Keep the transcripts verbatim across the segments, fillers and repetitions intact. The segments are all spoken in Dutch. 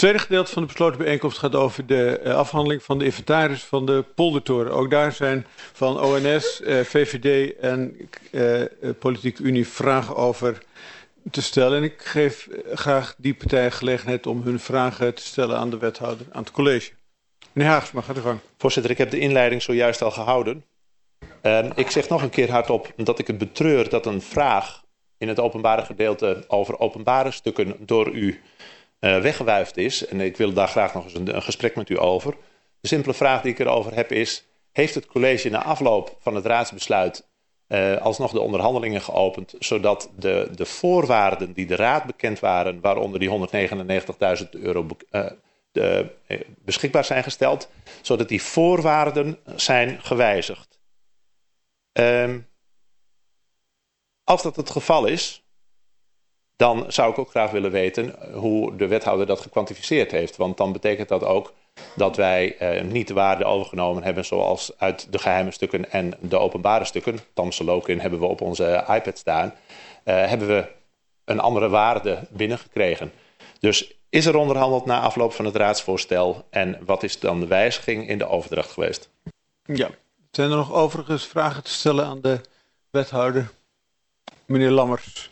tweede gedeelte van de besloten bijeenkomst gaat over de uh, afhandeling van de inventaris van de poldertoren. Ook daar zijn van O N S, uh, V V D en uh, uh, Politieke Unie vragen over te stellen. En ik geef uh, graag die partijen gelegenheid om hun vragen te stellen aan de wethouder, aan het college. Meneer Haagsma, gaat u gang. Voorzitter, ik heb de inleiding zojuist al gehouden. Uh, ik zeg nog een keer hardop dat ik het betreur dat een vraag in het openbare gedeelte over openbare stukken door u uh, weggewuifd is. En ik wil daar graag nog eens een, een gesprek met u over. De simpele vraag die ik erover heb is, heeft het college na afloop van het raadsbesluit uh, alsnog de onderhandelingen geopend, zodat de, de voorwaarden die de raad bekend waren, waaronder die honderdnegenennegentigduizend euro uh, de, uh, beschikbaar zijn gesteld, zodat die voorwaarden zijn gewijzigd. Um, als dat het geval is, dan zou ik ook graag willen weten hoe de wethouder dat gekwantificeerd heeft. Want dan betekent dat ook dat wij uh, niet de waarde overgenomen hebben zoals uit de geheime stukken en de openbare stukken. Tamse Lokin hebben we op onze iPad staan. Uh, hebben we een andere waarde binnengekregen. Dus is er onderhandeld na afloop van het raadsvoorstel en wat is dan de wijziging in de overdracht geweest? Ja, zijn er nog overigens vragen te stellen aan de wethouder? Meneer Lammers.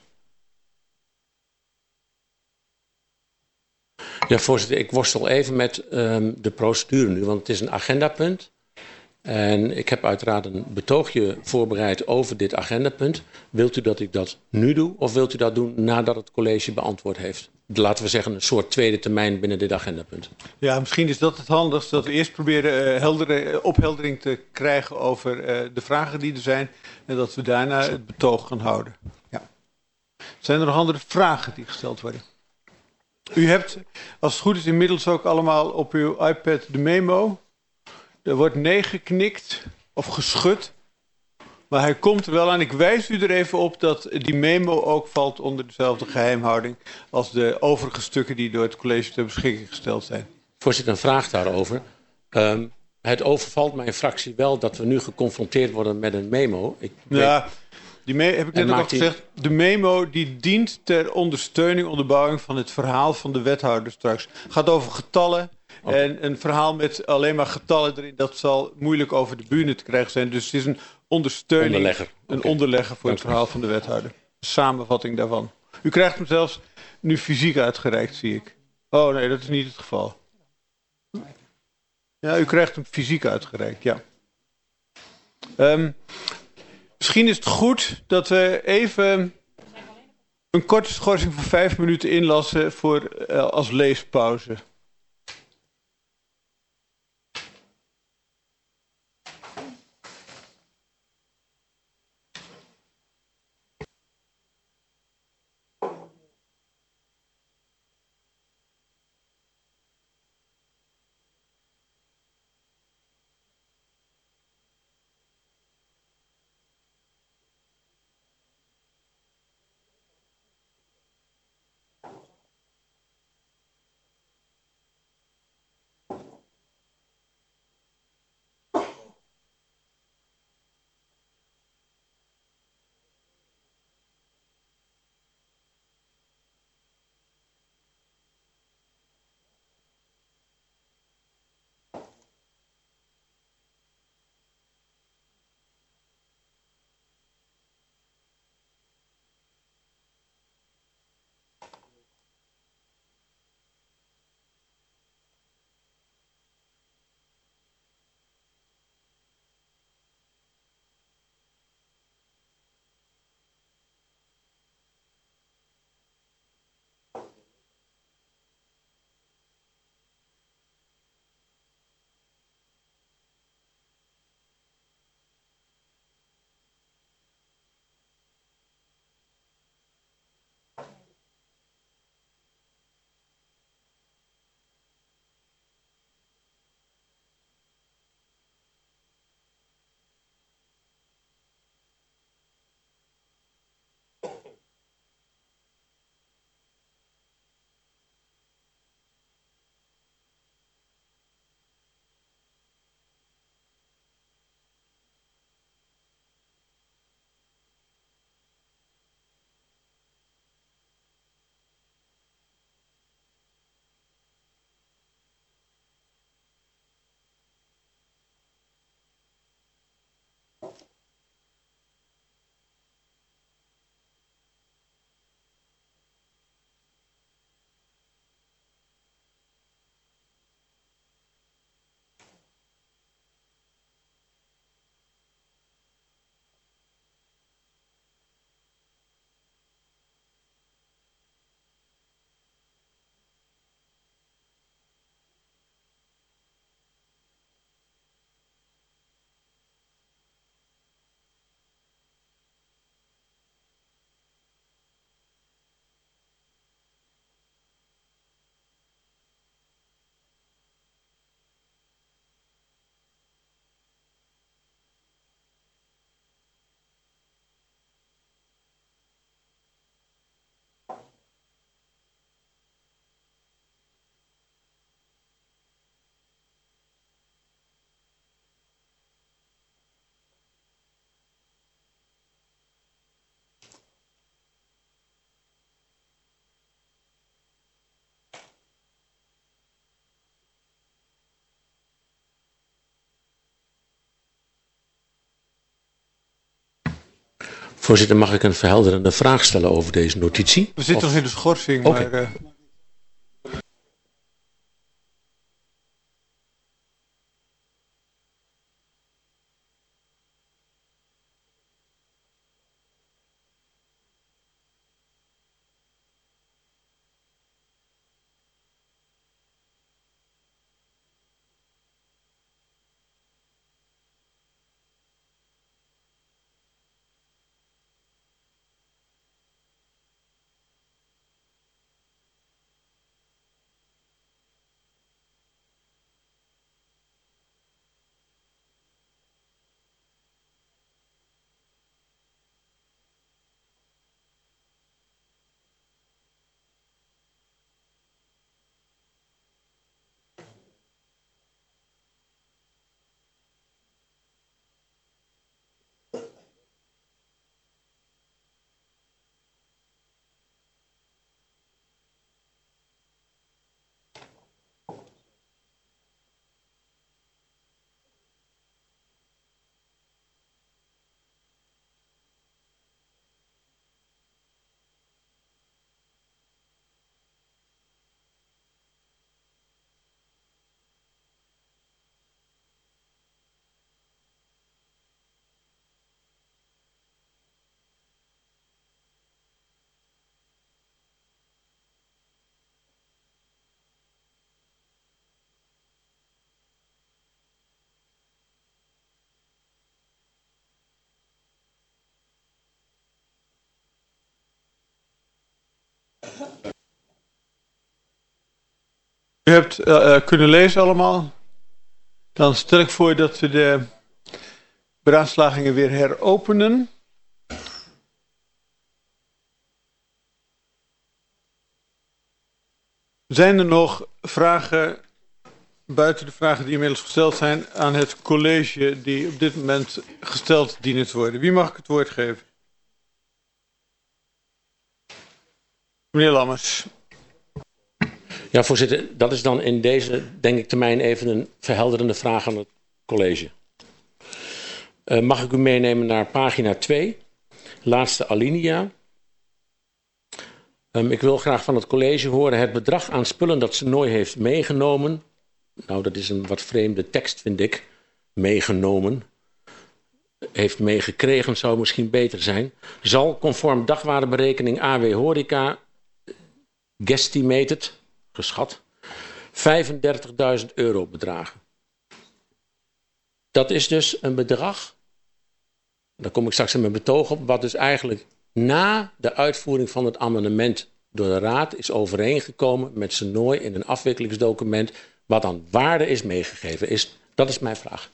Ja, voorzitter, ik worstel even met um, de procedure nu, want het is een agendapunt. En ik heb uiteraard een betoogje voorbereid over dit agendapunt. Wilt u dat ik dat nu doe of wilt u dat doen nadat het college beantwoord heeft? Laten we zeggen een soort tweede termijn binnen dit agendapunt. Ja, misschien is dat het handigst, dat we eerst proberen uh, heldere, uh, opheldering te krijgen over uh, de vragen die er zijn. En dat we daarna het betoog gaan houden. Ja. Zijn er nog andere vragen die gesteld worden? U hebt, als het goed is, inmiddels ook allemaal op uw iPad de memo. Er wordt nee geknikt of geschud. Maar hij komt er wel aan. Ik wijs u er even op dat die memo ook valt onder dezelfde geheimhouding als de overige stukken die door het college ter beschikking gesteld zijn. Voorzitter, een vraag daarover. Um, het overvalt mijn fractie wel dat we nu geconfronteerd worden met een memo. Ik weet... Ja, die me- heb ik net ook al gezegd. Die... De memo die dient ter ondersteuning, onderbouwing van het verhaal van de wethouder straks. Het gaat over getallen. Okay. En een verhaal met alleen maar getallen erin, dat zal moeilijk over de bühne te krijgen zijn. Dus het is een ondersteuning, onderlegger. een Okay. onderlegger voor Dank het verhaal van de wethouder. Een samenvatting daarvan. U krijgt hem zelfs nu fysiek uitgereikt, zie ik. Oh nee, dat is niet het geval. Ja, u krijgt hem fysiek uitgereikt, ja. Um, misschien is het goed dat we even een korte schorsing van vijf minuten inlassen voor, uh, als leespauze. Voorzitter, mag ik een verhelderende vraag stellen over deze notitie? We zitten Of... nog in de schorsing, okay. maar... Uh... U hebt uh, uh, kunnen lezen allemaal. Dan stel ik voor dat we de beraadslagingen weer heropenen. Zijn er nog vragen buiten de vragen die inmiddels gesteld zijn aan het college die op dit moment gesteld dienen te worden? Wie mag ik het woord geven? Meneer Lammers. Ja, voorzitter, dat is dan in deze, denk ik, termijn even een verhelderende vraag aan het college. Uh, mag ik u meenemen naar pagina twee, laatste alinea. Um, ik wil graag van het college horen het bedrag aan spullen dat Senooi heeft meegenomen. Nou, dat is een wat vreemde tekst, vind ik. Meegenomen. Heeft meegekregen, zou misschien beter zijn. Zal conform dagwaardeberekening A W Horeca guesstimated, geschat, vijfendertigduizend euro bedragen. Dat is dus een bedrag, daar kom ik straks in mijn betoog op, wat dus eigenlijk na de uitvoering van het amendement door de Raad is overeengekomen met Senooi in een afwikkelingsdocument wat aan waarde is meegegeven. Is, dat is mijn vraag.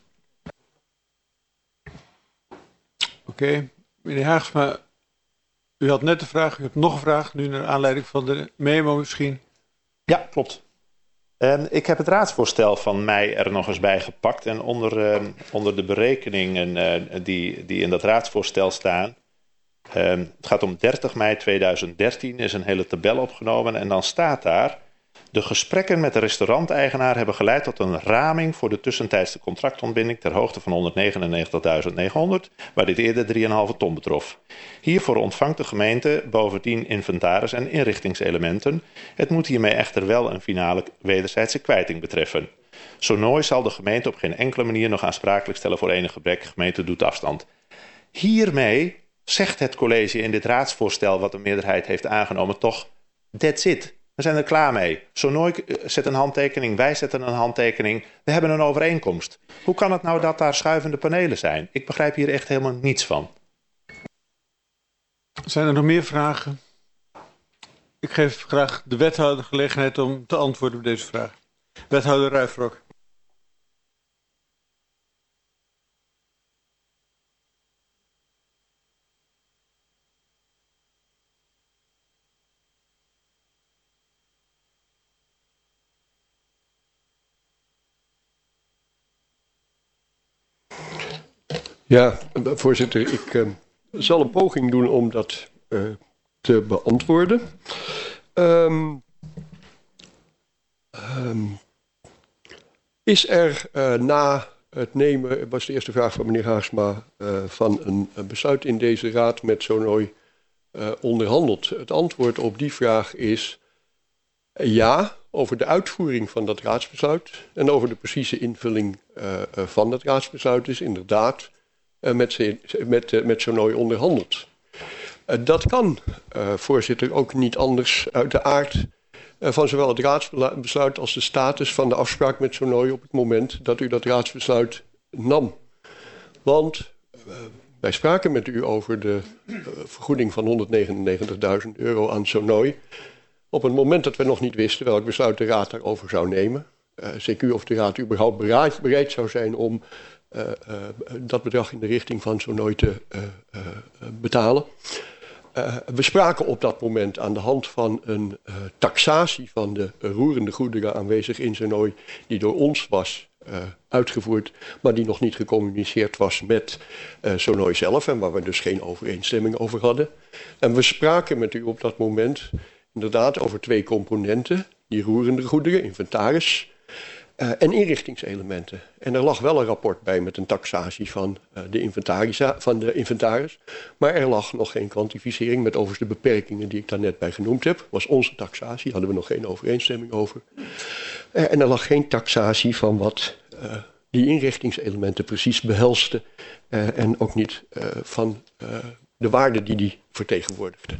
Oké, okay. Meneer Haagsma, u had net de vraag, u hebt nog een vraag, nu naar aanleiding van de memo misschien. Ja, klopt. Uh, ik heb het raadsvoorstel van mei er nog eens bij gepakt. En onder, uh, onder de berekeningen uh, die, die in dat raadsvoorstel staan. Uh, het gaat om dertig mei tweeduizend dertien, is een hele tabel opgenomen. En dan staat daar: de gesprekken met de restauranteigenaar hebben geleid tot een raming voor de tussentijdse contractontbinding ter hoogte van honderdnegenennegentigduizend negenhonderd, waar dit eerder drie komma vijf ton betrof. Hiervoor ontvangt de gemeente bovendien inventaris en inrichtingselementen. Het moet hiermee echter wel een finale wederzijdse kwijting betreffen. Senooi zal de gemeente op geen enkele manier nog aansprakelijk stellen voor enig gebrek. De gemeente doet afstand. Hiermee zegt het college in dit raadsvoorstel, wat de meerderheid heeft aangenomen, toch, that's it. We zijn er klaar mee. Senooi zet een handtekening, wij zetten een handtekening. We hebben een overeenkomst. Hoe kan het nou dat daar schuivende panelen zijn? Ik begrijp hier echt helemaal niets van. Zijn er nog meer vragen? Ik geef graag de wethouder de gelegenheid om te antwoorden op deze vraag. Wethouder Ruijfrok. Ja, voorzitter, ik uh, zal een poging doen om dat uh, te beantwoorden. Um, um, is er uh, na het nemen, was de eerste vraag van meneer Haagsma, uh, van een, een besluit in deze raad met Sonoy uh, onderhandeld. Het antwoord op die vraag is uh, ja, over de uitvoering van dat raadsbesluit en over de precieze invulling uh, uh, van dat raadsbesluit is inderdaad uh, met, met, uh, met Sonoy onderhandeld. Uh, dat kan, uh, voorzitter, ook niet anders uit de aard uh, van zowel het raadsbesluit als de status van de afspraak met Sonoy op het moment dat u dat raadsbesluit nam. Want uh, wij spraken met u over de uh, vergoeding van honderdnegenennegentigduizend euro aan Sonoy op het moment dat we nog niet wisten welk besluit de raad daarover zou nemen. Uh, C Q of de raad überhaupt bereid, bereid zou zijn om uh, uh, dat bedrag in de richting van Sonoy te uh, uh, betalen. Uh, we spraken op dat moment aan de hand van een uh, taxatie van de uh, roerende goederen aanwezig in Sonoy, die door ons was uh, uitgevoerd, maar die nog niet gecommuniceerd was met uh, Sonoy zelf en waar we dus geen overeenstemming over hadden. En we spraken met u op dat moment inderdaad over twee componenten, die roerende goederen, inventaris uh, en inrichtingselementen. En er lag wel een rapport bij met een taxatie van, uh, de, inventaris, van de inventaris, maar er lag nog geen kwantificering met overigens de beperkingen die ik daar net bij genoemd heb. Was onze taxatie, hadden we nog geen overeenstemming over. Uh, en er lag geen taxatie van wat uh, die inrichtingselementen precies behelsten uh, en ook niet uh, van uh, de waarde die die vertegenwoordigden.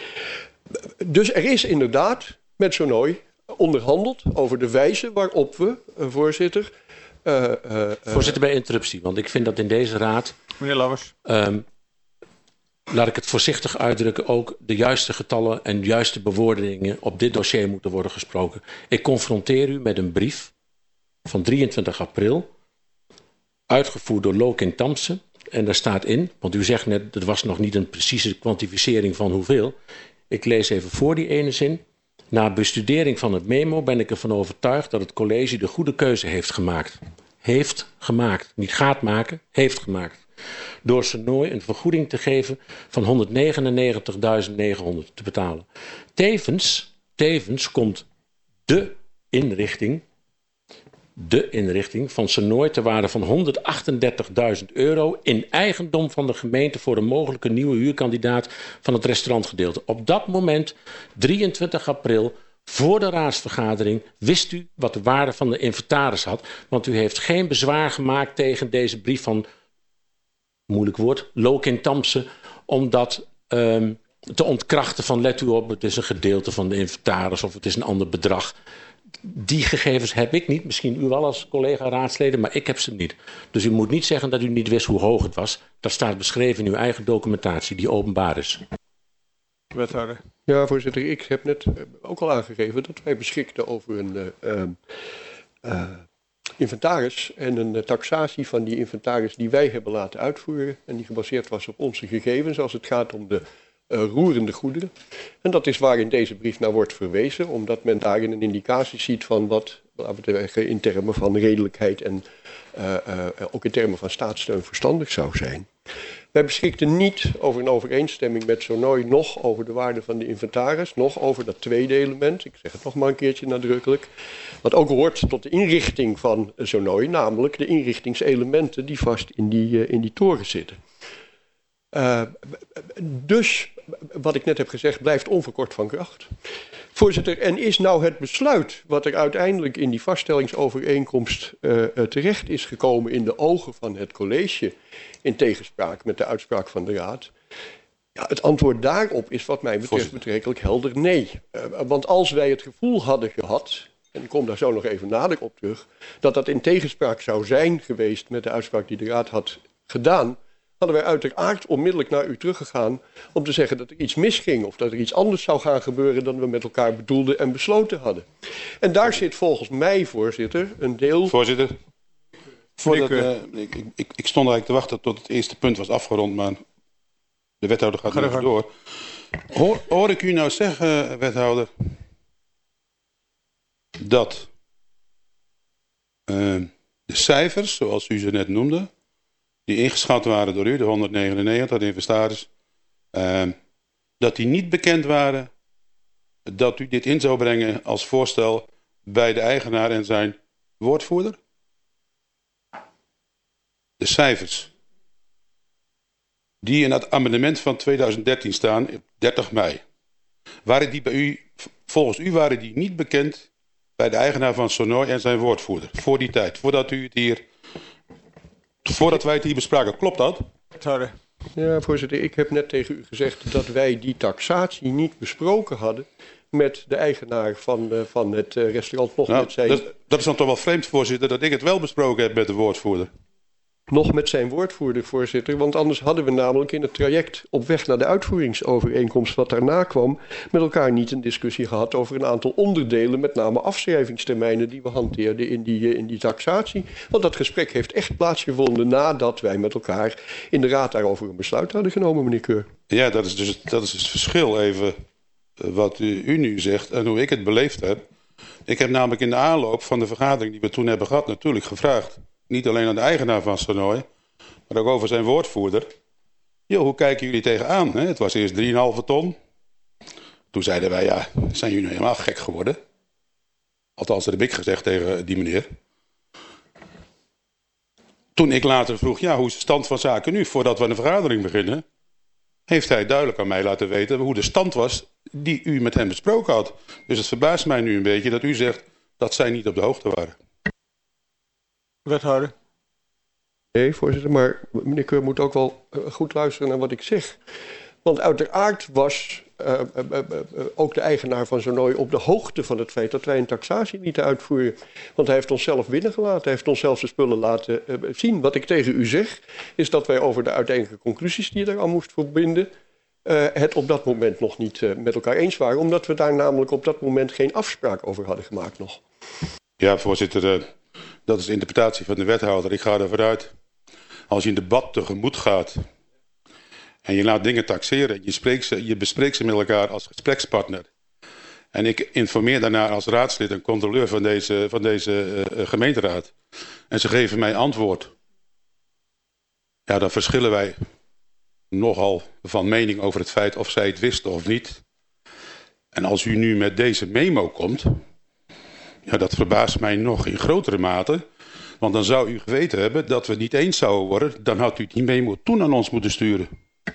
Dus er is inderdaad met Sonoy onderhandeld over de wijze waarop we, uh, voorzitter... Uh, uh, voorzitter, bij interruptie, want ik vind dat in deze raad... Meneer Lammers. Um, laat ik het voorzichtig uitdrukken, ook de juiste getallen en juiste bewoordingen op dit dossier moeten worden gesproken. Ik confronteer u met een brief van drieëntwintig april, uitgevoerd door Lokin Thompson. En daar staat in, want u zegt net, er was nog niet een precieze kwantificering van hoeveel. Ik lees even voor die ene zin. Na bestudering van het memo ben ik ervan overtuigd dat het college de goede keuze heeft gemaakt. Heeft gemaakt. Niet gaat maken, heeft gemaakt. Door Sonoy een vergoeding te geven van honderdnegenennegentigduizend negenhonderd te betalen. Tevens, tevens komt de inrichting, de inrichting van Sonoy ter waarde van honderdachtendertigduizend euro in eigendom van de gemeente voor een mogelijke nieuwe huurkandidaat van het restaurantgedeelte. Op dat moment, drieëntwintig april, voor de raadsvergadering, wist u wat de waarde van de inventaris had. Want u heeft geen bezwaar gemaakt tegen deze brief van, moeilijk woord, Lokin Thompson, om dat um, te ontkrachten van let u op, het is een gedeelte van de inventaris of het is een ander bedrag. Die gegevens heb ik niet, misschien u wel als collega raadsleden, maar ik heb ze niet. Dus u moet niet zeggen dat u niet wist hoe hoog het was. Dat staat beschreven in uw eigen documentatie, die openbaar is. Wethouder. Ja, voorzitter, ik heb net ook al aangegeven dat wij beschikten over een uh, uh, inventaris en een uh, taxatie van die inventaris die wij hebben laten uitvoeren en die gebaseerd was op onze gegevens als het gaat om de Uh, roerende goederen. En dat is waar in deze brief naar wordt verwezen, omdat men daarin een indicatie ziet van wat, laten we zeggen, in termen van redelijkheid en uh, uh, ook in termen van staatssteun verstandig zou zijn. Wij beschikten niet over een overeenstemming met Sonoy, nog over de waarde van de inventaris, nog over dat tweede element, ik zeg het nog maar een keertje nadrukkelijk, wat ook hoort tot de inrichting van Sonoy, namelijk de inrichtingselementen die vast in die, uh, in die toren zitten. Uh, dus, wat ik net heb gezegd, blijft onverkort van kracht. Voorzitter, en is nou het besluit wat er uiteindelijk in die vaststellingsovereenkomst uh, terecht is gekomen in de ogen van het college, in tegenspraak met de uitspraak van de raad? Ja, het antwoord daarop is wat mij betreft betrekkelijk helder nee. Uh, want als wij het gevoel hadden gehad, en ik kom daar zo nog even nader op terug, dat dat in tegenspraak zou zijn geweest met de uitspraak die de raad had gedaan, hadden wij uiteraard onmiddellijk naar u teruggegaan om te zeggen dat er iets misging of dat er iets anders zou gaan gebeuren dan we met elkaar bedoelden en besloten hadden. En daar zit volgens mij, voorzitter, een deel... Voorzitter, voordat, uh, ik, ik, ik stond eigenlijk te wachten tot het eerste punt was afgerond, maar de wethouder gaat nog even door. Hoor, hoor ik u nou zeggen, wethouder, dat uh, de cijfers, zoals u ze net noemde, die ingeschat waren door u, de honderdnegenennegentig, de inventaris, uh, dat die niet bekend waren dat u dit in zou brengen als voorstel bij de eigenaar en zijn woordvoerder? de cijfers die in het amendement van tweeduizend dertien staan, op dertig mei, waren die bij u, volgens u waren die niet bekend bij de eigenaar van Sonoy en zijn woordvoerder, voor die tijd, voordat u het hier, voordat wij het hier bespraken. Klopt dat? Sorry. Ja, voorzitter, ik heb net tegen u gezegd dat wij die taxatie niet besproken hadden met de eigenaar van, uh, van het uh, restaurant. Nog, Nou, met zijn, dat, dat is dan toch wel vreemd, voorzitter, dat ik het wel besproken heb met de woordvoerder. nog met zijn woordvoerder, voorzitter. Want anders hadden we namelijk in het traject op weg naar de uitvoeringsovereenkomst wat daarna kwam, met elkaar niet een discussie gehad over een aantal onderdelen, met name afschrijvingstermijnen die we hanteerden in die, uh, in die taxatie. Want dat gesprek heeft echt plaatsgevonden nadat wij met elkaar in de raad daarover een besluit hadden genomen, meneer Keur. Ja, dat is dus dat is het verschil even wat u, u nu zegt en hoe ik het beleefd heb. Ik heb namelijk in de aanloop van de vergadering die we toen hebben gehad natuurlijk gevraagd, niet alleen aan de eigenaar van Sonoy, maar ook over zijn woordvoerder. Joh, hoe kijken jullie tegenaan? Hè? Het was eerst drie komma vijf ton. Toen zeiden wij, ja, zijn jullie nou helemaal gek geworden? Althans, dat heb ik gezegd tegen die meneer. Toen ik later vroeg, ja, hoe is de stand van zaken nu, voordat we een vergadering beginnen, heeft hij duidelijk aan mij laten weten hoe de stand was die u met hem besproken had. Dus het verbaast mij nu een beetje dat u zegt dat zij niet op de hoogte waren. Wethouder. Nee, voorzitter, maar meneer Keur moet ook wel uh, goed luisteren naar wat ik zeg. Want uiteraard was uh, uh, uh, uh, ook de eigenaar van Sonoy op de hoogte van het feit dat wij een taxatie lieten uitvoeren. Want hij heeft ons zelf binnengelaten, hij heeft ons zelf de spullen laten uh, zien. Wat ik tegen u zeg, is dat wij over de uiteindelijke conclusies die je eraan moest verbinden, uh, het op dat moment nog niet uh, met elkaar eens waren. Omdat we daar namelijk op dat moment geen afspraak over hadden gemaakt nog. Ja, voorzitter, uh, dat is de interpretatie van de wethouder. Ik ga ervan uit, als je een debat tegemoet gaat en je laat dingen taxeren, je, spreekt ze, je bespreekt ze met elkaar als gesprekspartner. En ik informeer daarna als raadslid en controleur van deze, van deze uh, gemeenteraad. En ze geven mij antwoord. Ja, dan verschillen wij nogal van mening over het feit of zij het wisten of niet. En als u nu met deze memo komt, ja, dat verbaast mij nog in grotere mate. Want dan zou u geweten hebben dat we het niet eens zouden worden. Dan had u die memo toen aan ons moeten sturen.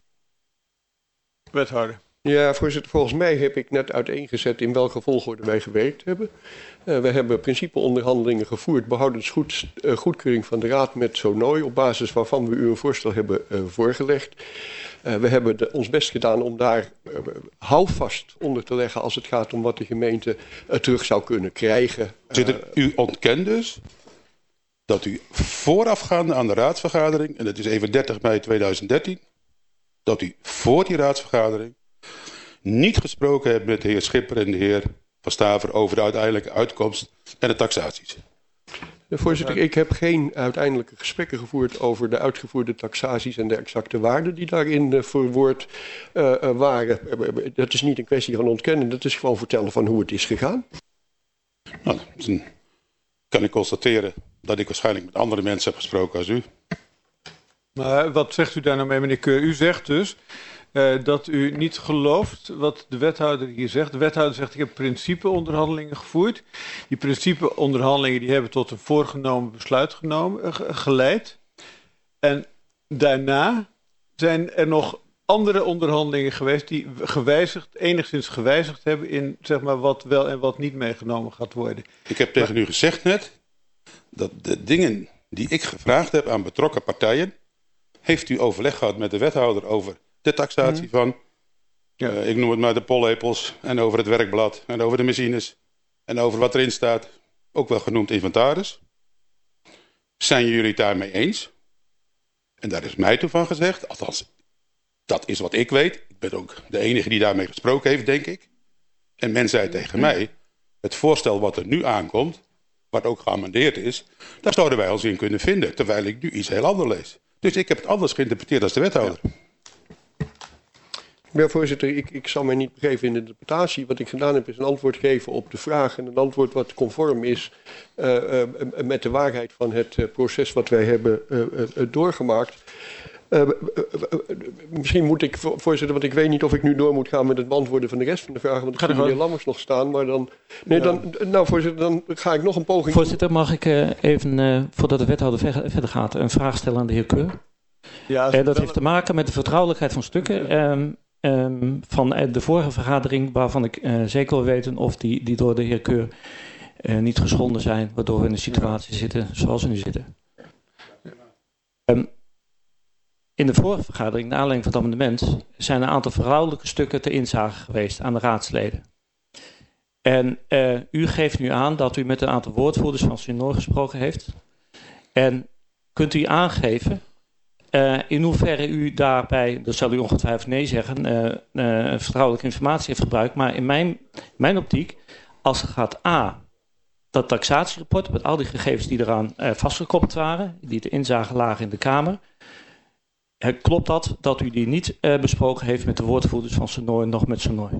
Wethouder. Ja, voorzitter, volgens mij heb ik net uiteengezet in welke volgorde wij gewerkt hebben. Uh, we hebben principeonderhandelingen gevoerd, behoudens goed, uh, goedkeuring van de Raad met Sonoy, op basis waarvan we u een voorstel hebben uh, voorgelegd. Uh, we hebben de, ons best gedaan om daar uh, houvast onder te leggen als het gaat om wat de gemeente uh, terug zou kunnen krijgen. Uh, u ontkent dus dat u voorafgaande aan de raadsvergadering, en dat is even dertig mei tweeduizend dertien, dat u voor die raadsvergadering niet gesproken hebt met de heer Schipper en de heer Van Staver over de uiteindelijke uitkomst en de taxaties. Voorzitter, ik heb geen uiteindelijke gesprekken gevoerd over de uitgevoerde taxaties en de exacte waarden die daarin uh, verwoord uh, uh, waren. Uh, dat is niet een kwestie van ontkennen, dat is gewoon vertellen van hoe het is gegaan. Nou, dan kan ik constateren dat ik waarschijnlijk met andere mensen heb gesproken als u. Maar wat zegt u daar nou mee, meneer Keur? U zegt dus uh, dat u niet gelooft wat de wethouder hier zegt. De wethouder zegt, ik heb principeonderhandelingen gevoerd. Die principeonderhandelingen die hebben tot een voorgenomen besluit genomen, uh, geleid. En daarna zijn er nog andere onderhandelingen geweest die gewijzigd, enigszins gewijzigd hebben in zeg maar, wat wel en wat niet meegenomen gaat worden. Ik heb tegen maar, u gezegd net dat de dingen die ik gevraagd heb aan betrokken partijen, heeft u overleg gehad met de wethouder over de taxatie mm. van, ja. uh, ik noem het maar de pollepels, en over het werkblad, en over de machines, en over wat erin staat, ook wel genoemd inventaris. Zijn jullie het daarmee eens? En daar is mij toe van gezegd, althans, dat is wat ik weet. Ik ben ook de enige die daarmee gesproken heeft, denk ik. En men zei tegen mij, het voorstel wat er nu aankomt, wat ook geamendeerd is, daar zouden wij ons in kunnen vinden, terwijl ik nu iets heel anders lees. Dus ik heb het anders geïnterpreteerd als de wethouder. Ja. Ja, voorzitter, ik, ik zal mij niet begeven in de interpretatie. Wat ik gedaan heb is een antwoord geven op de vraag en een antwoord wat conform is uh, uh, met de waarheid van het uh, proces wat wij hebben uh, uh, doorgemaakt. Uh, uh, uh, misschien moet ik, voorzitter, want ik weet niet of ik nu door moet gaan met het beantwoorden van de rest van de vragen. Want ik zie meneer Lammers nog staan. Maar dan, nee, dan, nou, voorzitter, dan ga ik nog een poging. Voorzitter, mag ik uh, even, uh, voordat de wethouder ver, verder gaat, een vraag stellen aan de heer Keur? Ja, uh, dat heeft te maken met de vertrouwelijkheid van stukken. Um, um, van de vorige vergadering, waarvan ik uh, zeker wil weten of die, die door de heer Keur uh, niet geschonden zijn, waardoor we in de situatie zitten zoals we nu zitten. Um, In de vorige vergadering, naar aanleiding van het amendement, zijn een aantal verhoudelijke stukken ter inzage geweest aan de raadsleden. En uh, u geeft nu aan dat u met een aantal woordvoerders van Synoor gesproken heeft. En kunt u aangeven uh, in hoeverre u daarbij, dat zal u ongetwijfeld nee zeggen, uh, uh, vertrouwelijke informatie heeft gebruikt. Maar in mijn, mijn optiek, als het gaat A, dat taxatierapport met al die gegevens die eraan uh, vastgekoppeld waren, die ter inzage lagen in de Kamer. Klopt dat, dat u die niet uh, besproken heeft met de woordvoerders van Synoor en nog met Synoor?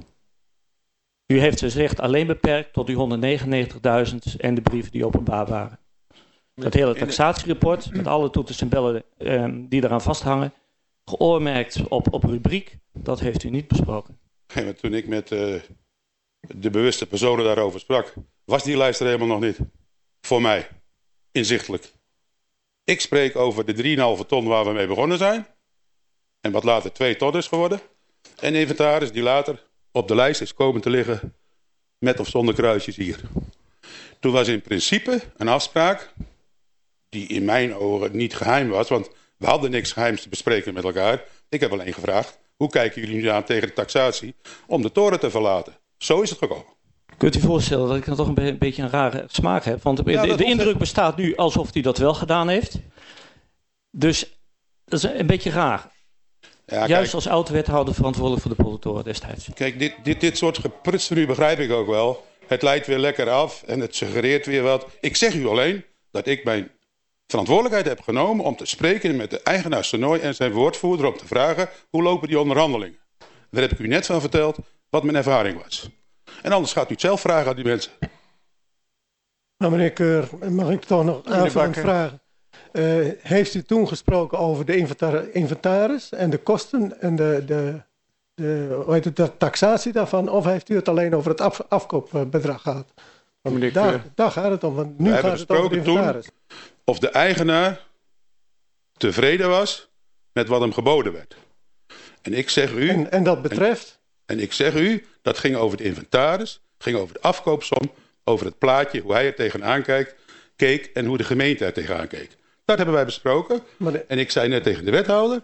U heeft gezegd alleen beperkt tot die honderdnegenennegentigduizend en de brieven die openbaar waren. Dat hele taxatierapport met alle toeters en bellen um, die eraan vasthangen, geoormerkt op, op rubriek, dat heeft u niet besproken. Ja, maar toen ik met uh, de bewuste personen daarover sprak, was die lijst er helemaal nog niet. Voor mij. Inzichtelijk. Ik spreek over de drie komma vijf ton waar we mee begonnen zijn. En wat later twee ton is geworden. En inventaris die later op de lijst is komen te liggen. Met of zonder kruisjes hier. Toen was in principe een afspraak. Die in mijn ogen niet geheim was. Want we hadden niks geheims te bespreken met elkaar. Ik heb alleen gevraagd. Hoe kijken jullie nu aan tegen de taxatie. Om de toren te verlaten. Zo is het gekomen. Kunt u voorstellen dat ik dan toch een, be- een beetje een rare smaak heb? Want de, ja, de, de indruk bestaat nu alsof hij dat wel gedaan heeft. Dus dat is een beetje raar. Ja, Juist kijk, als oud-wethouder verantwoordelijk voor de poldertoren destijds. Kijk, dit, dit, dit soort gepruts nu begrijp ik ook wel. Het leidt weer lekker af en het suggereert weer wat. Ik zeg u alleen dat ik mijn verantwoordelijkheid heb genomen om te spreken met de eigenaar Synoor en zijn woordvoerder om te vragen hoe lopen die onderhandelingen. Daar heb ik u net van verteld wat mijn ervaring was. En anders gaat u het zelf vragen aan die mensen. Nou, meneer Keur, mag ik toch nog aanvullend vragen? Uh, heeft u toen gesproken over de inventar- inventaris en de kosten en de, de, de, hoe heet het, de taxatie daarvan? Of heeft u het alleen over het af, afkoopbedrag gehad? Meneer daar, Keur, daar gaat het om, want nu we gaat het over de inventaris. Toen of de eigenaar tevreden was met wat hem geboden werd. En ik zeg u... En, en dat betreft... En, en ik zeg u, dat ging over de inventaris, ging over de afkoopsom, over het plaatje, hoe hij er tegenaan kijkt, keek en hoe de gemeente er tegenaan keek. Dat hebben wij besproken. De... En ik zei net tegen de wethouder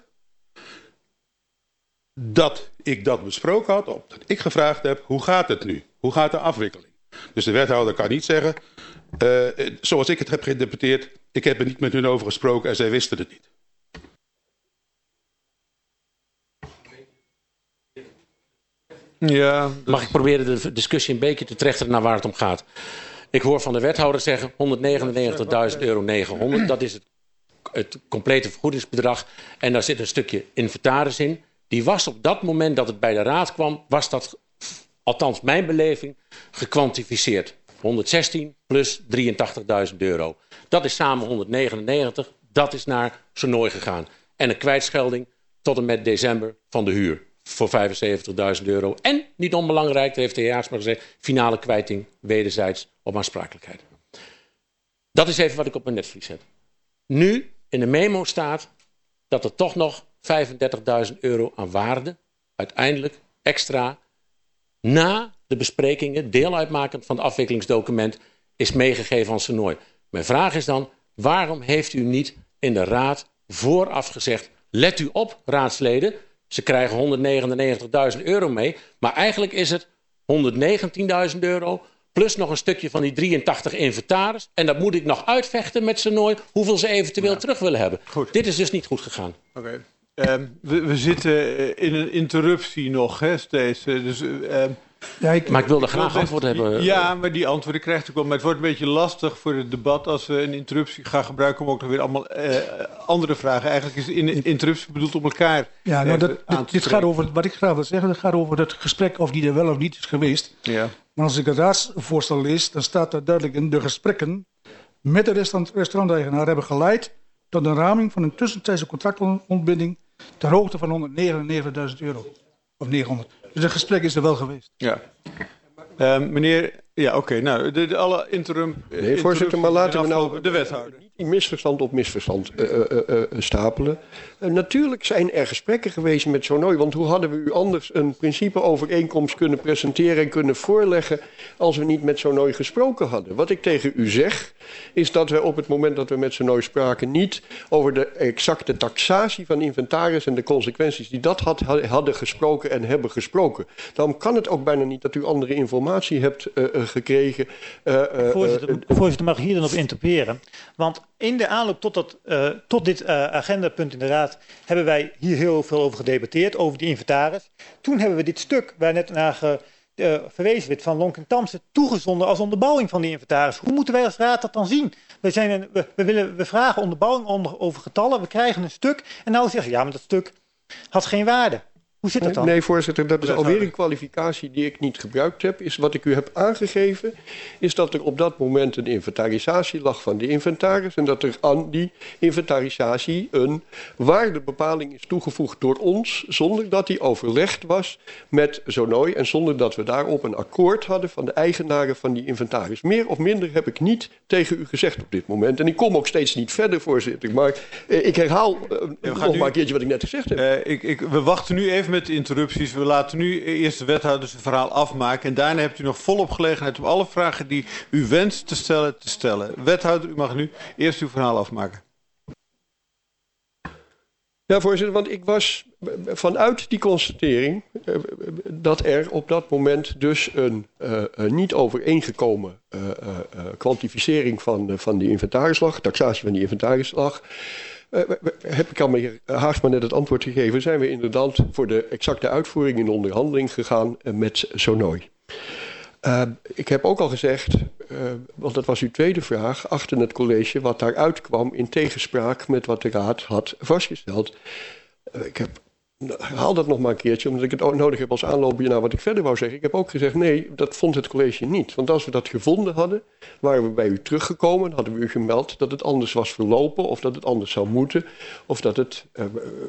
dat ik dat besproken had, omdat ik gevraagd heb, hoe gaat het nu? Hoe gaat de afwikkeling? Dus de wethouder kan niet zeggen, uh, zoals ik het heb geïnterpreteerd, ik heb er niet met hun over gesproken en zij wisten het niet. Ja, dus... Mag ik proberen de discussie een beetje te trechteren naar waar het om gaat? Ik hoor van de wethouder zeggen honderdnegenennegentigduizend euro negenhonderd. Dat is het, het complete vergoedingsbedrag. En daar zit een stukje inventaris in. Die was op dat moment dat het bij de raad kwam, was dat, althans mijn beleving, gekwantificeerd. honderdzestien plus drieëntachtigduizend euro. Dat is samen honderdnegenennegentig. Dat is naar Synoor gegaan. En een kwijtschelding tot en met december van de huur. Voor vijfenzeventigduizend euro. En, niet onbelangrijk, dat heeft de heer Jaarsma gezegd, finale kwijting wederzijds op aansprakelijkheid. Dat is even wat ik op mijn netvlies zet. Nu in de memo staat dat er toch nog vijfendertigduizend euro aan waarde, uiteindelijk extra, na de besprekingen, deel uitmakend van het afwikkelingsdocument, is meegegeven aan Synoor. Mijn vraag is dan, waarom heeft u niet in de raad vooraf gezegd, let u op, raadsleden, ze krijgen honderdnegenennegentigduizend euro mee. Maar eigenlijk is het honderdnegentienduizend euro. Plus nog een stukje van die drieëntachtig inventaris. En dat moet ik nog uitvechten met Synoor. Hoeveel ze eventueel ja. terug willen hebben. Goed. Dit is dus niet goed gegaan. Oké. Okay. Um, we, we zitten in een interruptie nog hè, steeds. Dus, um, ja, ik, maar ik wilde graag wil antwoord hebben. Ja, maar die antwoorden krijgt u wel. Maar het wordt een beetje lastig voor het debat als we een interruptie gaan gebruiken om ook nog weer allemaal uh, andere vragen. Eigenlijk is een interruptie bedoeld om elkaar ja, nou, dat, dit, dit gaat over, wat ik graag wil zeggen, dat gaat over het gesprek of die er wel of niet is geweest. Ja. Maar als ik het raadsvoorstel lees, dan staat er duidelijk in de gesprekken met de restaurant, restauranteigenaar hebben geleid tot een raming van een tussentijdse contractontbinding ter hoogte van honderdnegenennegentigduizend euro. Of negenhonderd. Dus het gesprek is er wel geweest. Ja. Uh, meneer, ja oké, okay, nou, de, de alle interim... Nee, voorzitter, maar laten we nou de wethouder. Niet in misverstand op misverstand uh, uh, uh, stapelen. Uh, natuurlijk zijn er gesprekken geweest met Sonoy, want hoe hadden we u anders een principeovereenkomst kunnen presenteren en kunnen voorleggen als we niet met Sonoy gesproken hadden? Wat ik tegen u zeg, is dat we op het moment dat we met Sonoy spraken niet over de exacte taxatie van inventaris en de consequenties die dat had, hadden gesproken en hebben gesproken. Daarom kan het ook bijna niet dat u andere informatie hebt uh, uh, gekregen. Uh, uh, voorzitter, uh, voorzitter, mag ik hier dan op interperen? Want in de aanloop tot, dat, uh, tot dit uh, agendapunt in de Raad hebben wij hier heel veel over gedebatteerd, over die inventaris. Toen hebben we dit stuk, waar net naar ge, uh, verwezen werd, van Lonk en Tamsen, toegezonden als onderbouwing van die inventaris. Hoe moeten wij als Raad dat dan zien? We, zijn, we, we, willen, we vragen onderbouwing onder, over getallen, we krijgen een stuk en nou zeggen ja, maar dat stuk had geen waarde. Hoe zit dat dan? Nee, voorzitter, dat is alweer een kwalificatie die ik niet gebruikt heb. Is wat ik u heb aangegeven, is dat er op dat moment een inventarisatie lag van de inventaris en dat er aan die inventarisatie een waardebepaling is toegevoegd door ons, zonder dat die overlegd was met Sonoy en zonder dat we daarop een akkoord hadden van de eigenaren van die inventaris. Meer of minder heb ik niet tegen u gezegd op dit moment. En ik kom ook steeds niet verder, voorzitter. Maar eh, ik herhaal eh, ja, nog nu, maar een keertje wat ik net gezegd heb. Uh, ik, ik, we wachten nu even met de interrupties. We laten nu eerst de wethouder zijn verhaal afmaken. En daarna hebt u nog volop gelegenheid om alle vragen die u wenst te stellen, te stellen. Wethouder, u mag nu eerst uw verhaal afmaken. Ja, voorzitter, want ik was vanuit die constatering uh, dat er op dat moment dus een uh, uh, niet overeengekomen uh, uh, uh, kwantificering van, uh, van die inventaris lag, taxatie van die inventaris lag. Uh, heb ik aan de heer Haagsma net het antwoord gegeven, zijn we inderdaad voor de exacte uitvoering in onderhandeling gegaan uh, met Sonoy. Uh, ik heb ook al gezegd, uh, want dat was uw tweede vraag, achter het college wat daaruit kwam in tegenspraak met wat de raad had vastgesteld. Uh, ik heb, haal dat nog maar een keertje, omdat ik het ook nodig heb als aanloopje naar wat ik verder wou zeggen. Ik heb ook gezegd, nee, dat vond het college niet. Want als we dat gevonden hadden, waren we bij u teruggekomen, hadden we u gemeld dat het anders was verlopen, of dat het anders zou moeten, of dat het uh,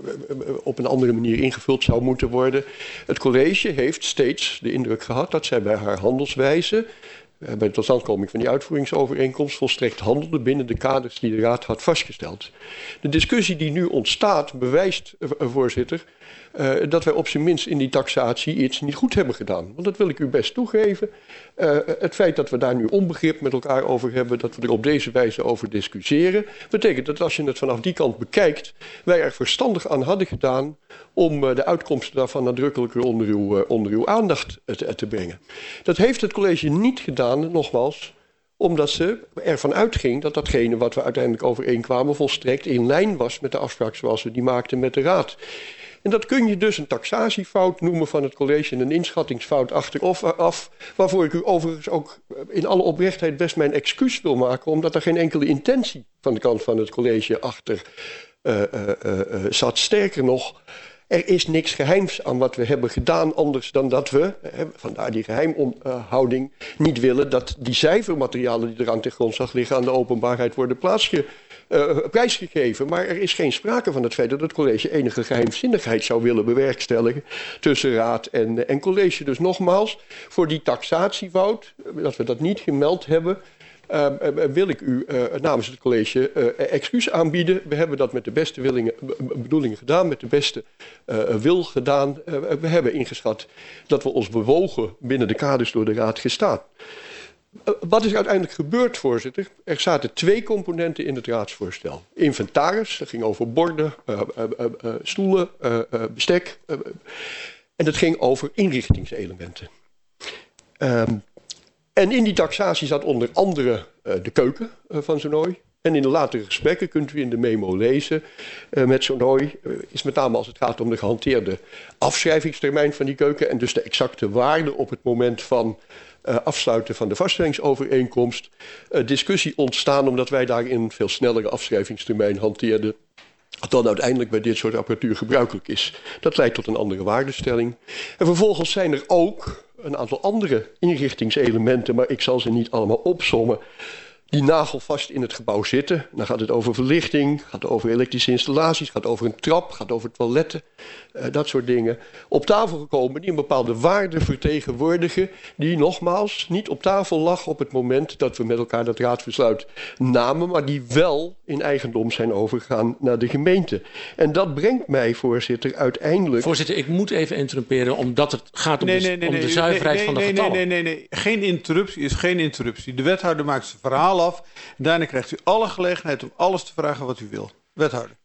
op een andere manier ingevuld zou moeten worden. Het college heeft steeds de indruk gehad dat zij bij haar handelswijze, bij de totstandkoming van die uitvoeringsovereenkomst, volstrekt handelde binnen de kaders die de raad had vastgesteld. De discussie die nu ontstaat bewijst, uh, voorzitter, uh, dat wij op zijn minst in die taxatie iets niet goed hebben gedaan. Want dat wil ik u best toegeven. Uh, het feit dat we daar nu onbegrip met elkaar over hebben, dat we er op deze wijze over discussiëren, betekent dat als je het vanaf die kant bekijkt, wij er verstandig aan hadden gedaan om uh, de uitkomsten daarvan nadrukkelijker onder uw, uh, onder uw aandacht te, te brengen. Dat heeft het college niet gedaan, nogmaals, omdat ze ervan uitging dat datgene wat we uiteindelijk overeenkwamen volstrekt in lijn was met de afspraak zoals we die maakten met de raad. En dat kun je dus een taxatiefout noemen van het college en een inschattingsfout achteraf af, waarvoor ik u overigens ook in alle oprechtheid best mijn excuus wil maken, omdat er geen enkele intentie van de kant van het college achter uh, uh, uh, uh, zat. Sterker nog, er is niks geheims aan wat we hebben gedaan, anders dan dat we, eh, vandaar die geheimhouding, niet willen dat die cijfermaterialen die eraan ten grondslag liggen aan de openbaarheid worden plaatsge, uh, prijsgegeven. Maar er is geen sprake van het feit dat het college enige geheimzinnigheid zou willen bewerkstelligen tussen raad en, en college. Dus nogmaals, voor die taxatiefout, dat we dat niet gemeld hebben, Uh, uh, wil ik u uh, namens het college uh, excuus aanbieden. We hebben dat met de beste willingen, bedoelingen gedaan, met de beste uh, wil gedaan. Uh, we hebben ingeschat dat we ons bewogen binnen de kaders door de raad gestaan. Uh, wat is uiteindelijk gebeurd, voorzitter? Er zaten twee componenten in het raadsvoorstel. Inventaris, dat ging over borden, uh, uh, uh, uh, stoelen, uh, uh, bestek. Uh, en dat ging over inrichtingselementen. Um, En in die taxatie zat onder andere uh, de keuken uh, van Sonoy. En in de latere gesprekken, kunt u in de memo lezen, uh, met Sonoy, uh, is met name als het gaat om de gehanteerde afschrijvingstermijn van die keuken en dus de exacte waarde op het moment van uh, afsluiten van de vaststellingsovereenkomst, uh, discussie ontstaan omdat wij daarin een veel snellere afschrijvingstermijn hanteerden dan uiteindelijk bij dit soort apparatuur gebruikelijk is. Dat leidt tot een andere waardestelling. En vervolgens zijn er ook een aantal andere inrichtingselementen, maar ik zal ze niet allemaal opsommen, die nagelvast in het gebouw zitten. Dan gaat het over verlichting, gaat het over elektrische installaties, gaat het over een trap, gaat het over toiletten, uh, dat soort dingen. Op tafel gekomen die een bepaalde waarde vertegenwoordigen, die nogmaals niet op tafel lag op het moment dat we met elkaar dat raadsbesluit namen, maar die wel in eigendom zijn overgegaan naar de gemeente. En dat brengt mij, voorzitter, uiteindelijk... Voorzitter, ik moet even interrumperen, omdat het gaat om, nee, de, nee, nee, om de nee, zuiverheid nee, van de nee, getallen. Nee, nee, nee, nee. Geen interruptie is geen interruptie. De wethouder maakt zijn verhaal af. En daarna krijgt u alle gelegenheid om alles te vragen wat u wil. Wethouder.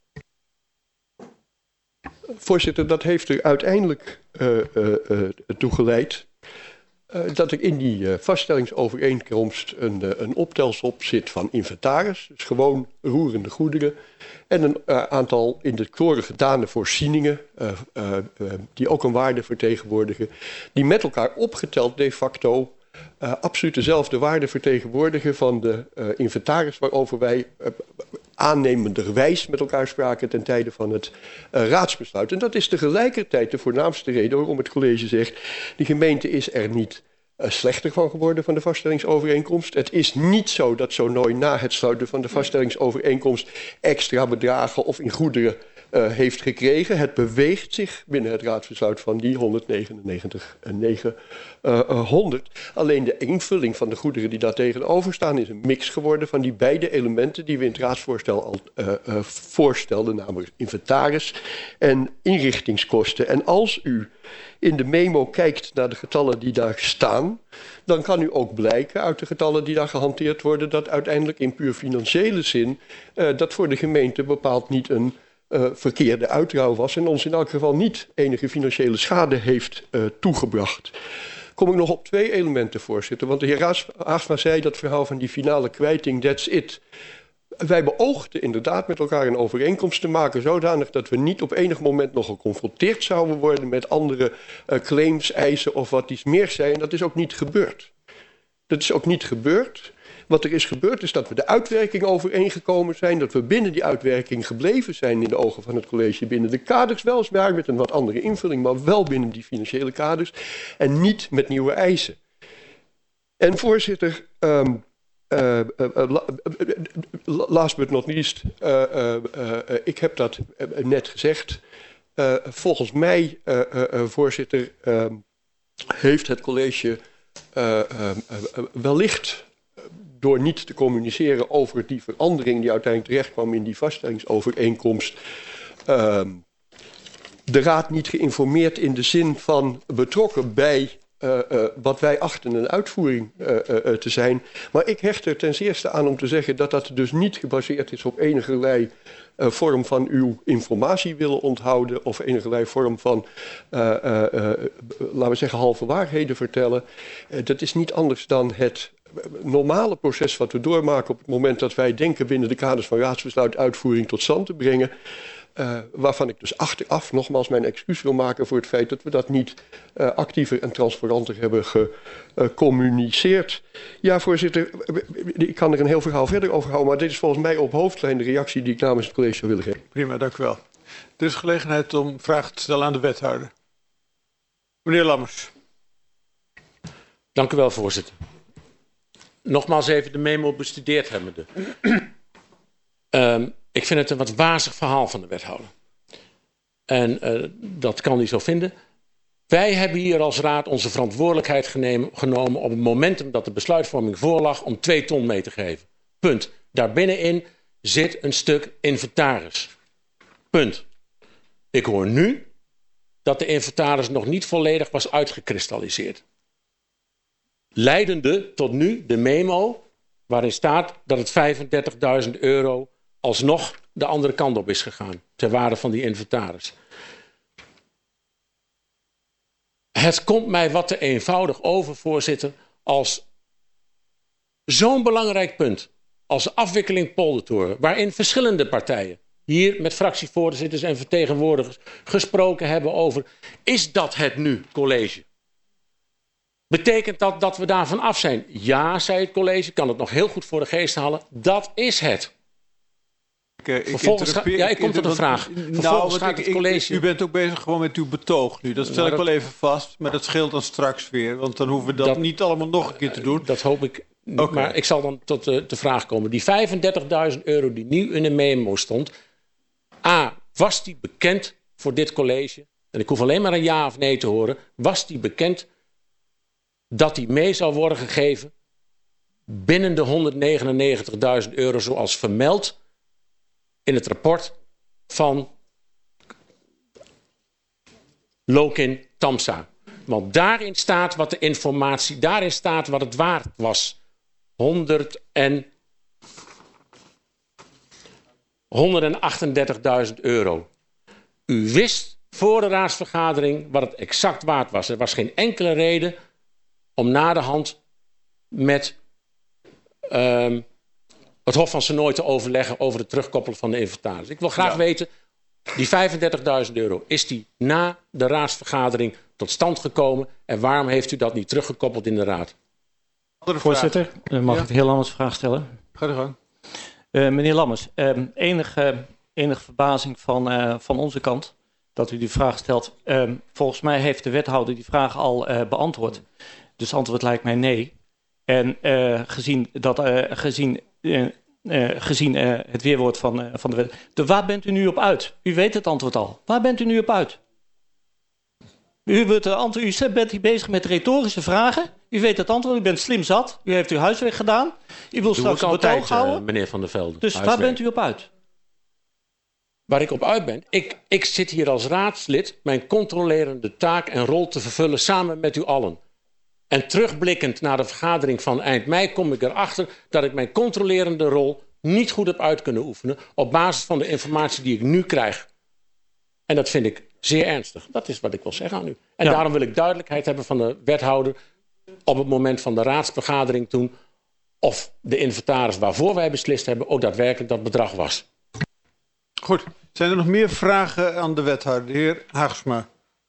Voorzitter, dat heeft er uiteindelijk uh, uh, uh, toe geleid uh, dat er in die uh, vaststellingsovereenkomst een, uh, een optelsom zit van inventaris. Dus gewoon roerende goederen. En een uh, aantal in de koren gedane voorzieningen, uh, uh, uh, die ook een waarde vertegenwoordigen, die met elkaar opgeteld de facto uh, absoluut dezelfde waarde vertegenwoordigen van de uh, inventaris waarover wij uh, aannemenderwijs met elkaar spraken ten tijde van het uh, raadsbesluit. En dat is tegelijkertijd de voornaamste reden waarom het college zegt, de gemeente is er niet uh, slechter van geworden van de vaststellingsovereenkomst. Het is niet zo dat zo nooit na het sluiten van de vaststellingsovereenkomst extra bedragen of in goederen uh, heeft gekregen. Het beweegt zich binnen het raadsbesluit van die honderdnegenennegentig negenhonderd. Alleen de invulling van de goederen die daar tegenover staan is een mix geworden van die beide elementen die we in het raadsvoorstel al uh, uh, voorstelden, namelijk inventaris en inrichtingskosten. En als u in de memo kijkt naar de getallen die daar staan, dan kan u ook blijken uit de getallen die daar gehanteerd worden dat uiteindelijk in puur financiële zin uh, dat voor de gemeente bepaald niet een uh, verkeerde uitrouw was en ons in elk geval niet enige financiële schade heeft uh, toegebracht. Kom ik nog op twee elementen, voorzitter, want de heer Haagsma zei dat verhaal van die finale kwijting, that's it. Wij beoogden inderdaad met elkaar een overeenkomst te maken zodanig dat we niet op enig moment nog geconfronteerd zouden worden met andere uh, claims, eisen of wat iets meer zijn. Dat is ook niet gebeurd. Dat is ook niet gebeurd. Wat er is gebeurd is dat we de uitwerking overeengekomen zijn, dat we binnen die uitwerking gebleven zijn in de ogen van het college, binnen de kaders weliswaar met een wat andere invulling, maar wel binnen die financiële kaders en niet met nieuwe eisen. En voorzitter, um, Uh, uh, uh, last but not least, uh, uh, uh, ik heb dat uh, net gezegd. Uh, volgens mij, uh, uh, uh, voorzitter, uh, heeft het college uh, uh, uh, wellicht door niet te communiceren over die verandering die uiteindelijk terecht kwam in die vaststellingsovereenkomst, uh, de raad niet geïnformeerd in de zin van betrokken bij Uh, uh, wat wij achten een uitvoering uh, uh, uh, te zijn. Maar ik hecht er ten zeerste aan om te zeggen dat dat dus niet gebaseerd is op enigerlei uh, vorm van uw informatie willen onthouden of enigerlei vorm van, uh, uh, uh, laten we zeggen, halve waarheden vertellen. Uh, dat is niet anders dan het normale proces wat we doormaken op het moment dat wij denken binnen de kaders van raadsbesluit uitvoering tot stand te brengen. Uh, waarvan ik dus achteraf nogmaals mijn excuus wil maken voor het feit dat we dat niet uh, actiever en transparanter hebben gecommuniceerd. Uh, ja, voorzitter, ik kan er een heel verhaal verder over houden, maar dit is volgens mij op hoofdlijn de reactie die ik namens het college wil geven. Prima, dank u wel. Er is gelegenheid om vragen te stellen aan de wethouder. Meneer Lammers. Dank u wel, voorzitter. Nogmaals even de memo bestudeerd hebbende. um, Ik vind het een wat wazig verhaal van de wethouder. En uh, dat kan hij zo vinden. Wij hebben hier als raad onze verantwoordelijkheid geneem, genomen op het momentum dat de besluitvorming voorlag om twee ton mee te geven. Punt. Daarbinnenin zit een stuk inventaris. Punt. Ik hoor nu dat de inventaris nog niet volledig was uitgekristalliseerd. Leidende tot nu de memo waarin staat dat het vijfendertigduizend euro alsnog de andere kant op is gegaan, ter waarde van die inventaris. Het komt mij wat te eenvoudig over, voorzitter, als zo'n belangrijk punt, als afwikkeling poldertoren, waarin verschillende partijen hier met fractievoorzitters en vertegenwoordigers gesproken hebben over, is dat het nu, college? Betekent dat dat we daarvan af zijn? Ja, zei het college, kan het nog heel goed voor de geest halen, dat is het. Ik, uh, Vervolgens, ik ja, ik kom tot een vraag. Vervolgens nou, gaat ik, het college... Ik, u bent ook bezig gewoon met uw betoog nu. Dat stel nou, ik dat, wel even vast. Maar dat scheelt dan straks weer. Want dan hoeven we dat, dat niet allemaal nog een keer te doen. Dat hoop ik Okay. Maar ik zal dan tot de, de vraag komen. Die vijfendertigduizend euro die nu in de memo stond. A, was die bekend voor dit college? En ik hoef alleen maar een ja of nee te horen. Was die bekend dat die mee zou worden gegeven binnen de honderdnegenennegentigduizend euro zoals vermeld in het rapport van Lokin Tamsa? Want daarin staat wat de informatie, daarin staat wat het waard was. honderd en honderdachtendertigduizend euro. U wist voor de raadsvergadering wat het exact waard was. Er was geen enkele reden om na de hand met um, het Hof van Sonoy te overleggen over het terugkoppelen van de inventaris. Ik wil graag ja. weten, die vijfendertigduizend euro, is die na de raadsvergadering tot stand gekomen? En waarom heeft u dat niet teruggekoppeld in de raad? Voorzitter, mag ja. ik de heer Lammers vraag stellen? Ga er gang. Uh, meneer Lammers, uh, enige, enige verbazing van, uh, van onze kant dat u die vraag stelt. Uh, volgens mij heeft de wethouder die vraag al uh, beantwoord. Dus het antwoord lijkt mij nee. En uh, gezien, dat, uh, gezien, uh, uh, gezien uh, het weerwoord van, uh, van de wet. De, waar bent u nu op uit? U weet het antwoord al. Waar bent u nu op uit? U, wordt de antwoord, u bent hier bezig met retorische vragen. U weet het antwoord. U bent slim zat. U heeft uw huiswerk gedaan. U wil straks een betoog houden. Uh, meneer Van der Velde. Dus huiswerk. Waar bent u op uit? Waar ik op uit ben? Ik, ik zit hier als raadslid mijn controlerende taak en rol te vervullen samen met u allen. En terugblikkend naar de vergadering van eind mei kom ik erachter dat ik mijn controlerende rol niet goed heb uit kunnen oefenen op basis van de informatie die ik nu krijg. En dat vind ik zeer ernstig. Dat is wat ik wil zeggen aan u. En ja. daarom wil ik duidelijkheid hebben van de wethouder op het moment van de raadsvergadering toen of de inventaris waarvoor wij beslist hebben ook daadwerkelijk dat bedrag was. Goed. Zijn er nog meer vragen aan de wethouder? De heer Haagsma.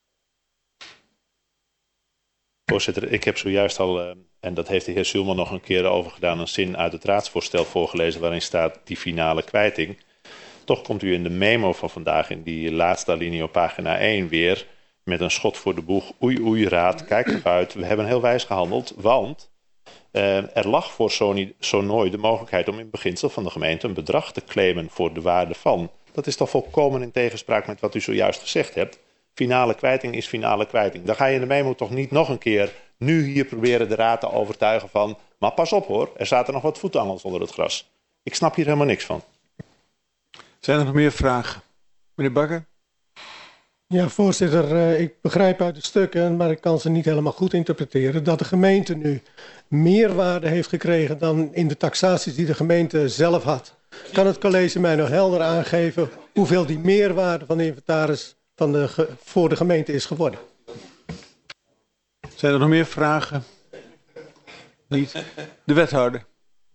Voorzitter, ik heb zojuist al, uh, en dat heeft de heer Zulman nog een keer over gedaan, een zin uit het raadsvoorstel voorgelezen waarin staat die finale kwijting. Toch komt u in de memo van vandaag in die laatste alinea op pagina één weer met een schot voor de boeg. Oei oei raad, kijk eruit. We hebben heel wijs gehandeld, want uh, er lag voor Sonoy de mogelijkheid om in beginsel van de gemeente een bedrag te claimen voor de waarde van. Dat is toch volkomen in tegenspraak met wat u zojuist gezegd hebt. Finale kwijting is finale kwijting. Dan ga je in de memo toch niet nog een keer nu hier proberen de raad te overtuigen van, maar pas op hoor, er zaten nog wat voetangels onder het gras. Ik snap hier helemaal niks van. Zijn er nog meer vragen? Meneer Bakker? Ja, voorzitter, uh, ik begrijp uit de stukken, maar ik kan ze niet helemaal goed interpreteren, dat de gemeente nu meer waarde heeft gekregen dan in de taxaties die de gemeente zelf had. Kan het college mij nog helder aangeven hoeveel die meerwaarde van de inventaris van de ge- voor de gemeente is geworden? Zijn er nog meer vragen? Niet. De wethouder.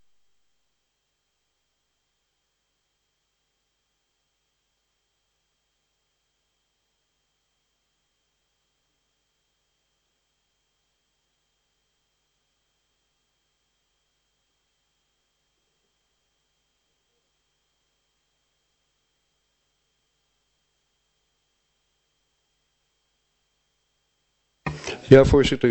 Ja, voorzitter.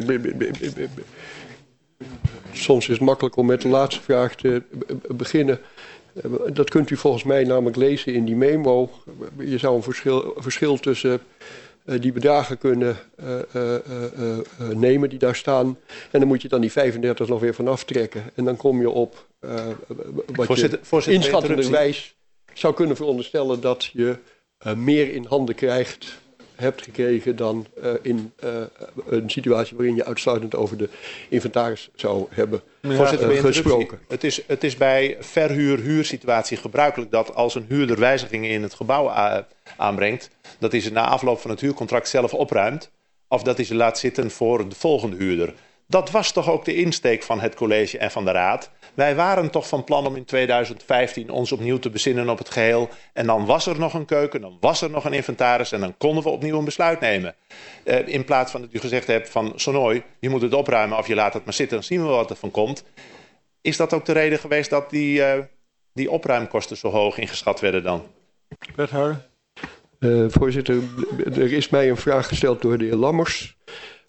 Soms is het makkelijk om met de laatste vraag te beginnen. Dat kunt u volgens mij namelijk lezen in die memo. Je zou een verschil, verschil tussen die bedragen kunnen uh, uh, uh, uh, nemen die daar staan. En dan moet je dan die vijfendertig nog weer van aftrekken. En dan kom je op uh, wat voorzitter, je voorzitter, inschattenderwijs zou kunnen veronderstellen dat je uh, meer in handen krijgt, hebt gekregen dan uh, in uh, een situatie waarin je uitsluitend over de inventaris zou hebben ja, Voorzitter, uh, gesproken. Het is, het is bij verhuur-huursituatie gebruikelijk dat als een huurder wijzigingen in het gebouw a- aanbrengt, dat hij ze na afloop van het huurcontract zelf opruimt of dat hij ze laat zitten voor de volgende huurder. Dat was toch ook de insteek van het college en van de raad. Wij waren toch van plan om in tweeduizend vijftien ons opnieuw te bezinnen op het geheel. En dan was er nog een keuken, dan was er nog een inventaris en dan konden we opnieuw een besluit nemen. Uh, in plaats van dat u gezegd hebt van Sonoy, je moet het opruimen of je laat het maar zitten, dan zien we wat er van komt. Is dat ook de reden geweest dat die, uh, die opruimkosten zo hoog ingeschat werden dan? Wethouder? Uh, voorzitter, er is mij een vraag gesteld door de heer Lammers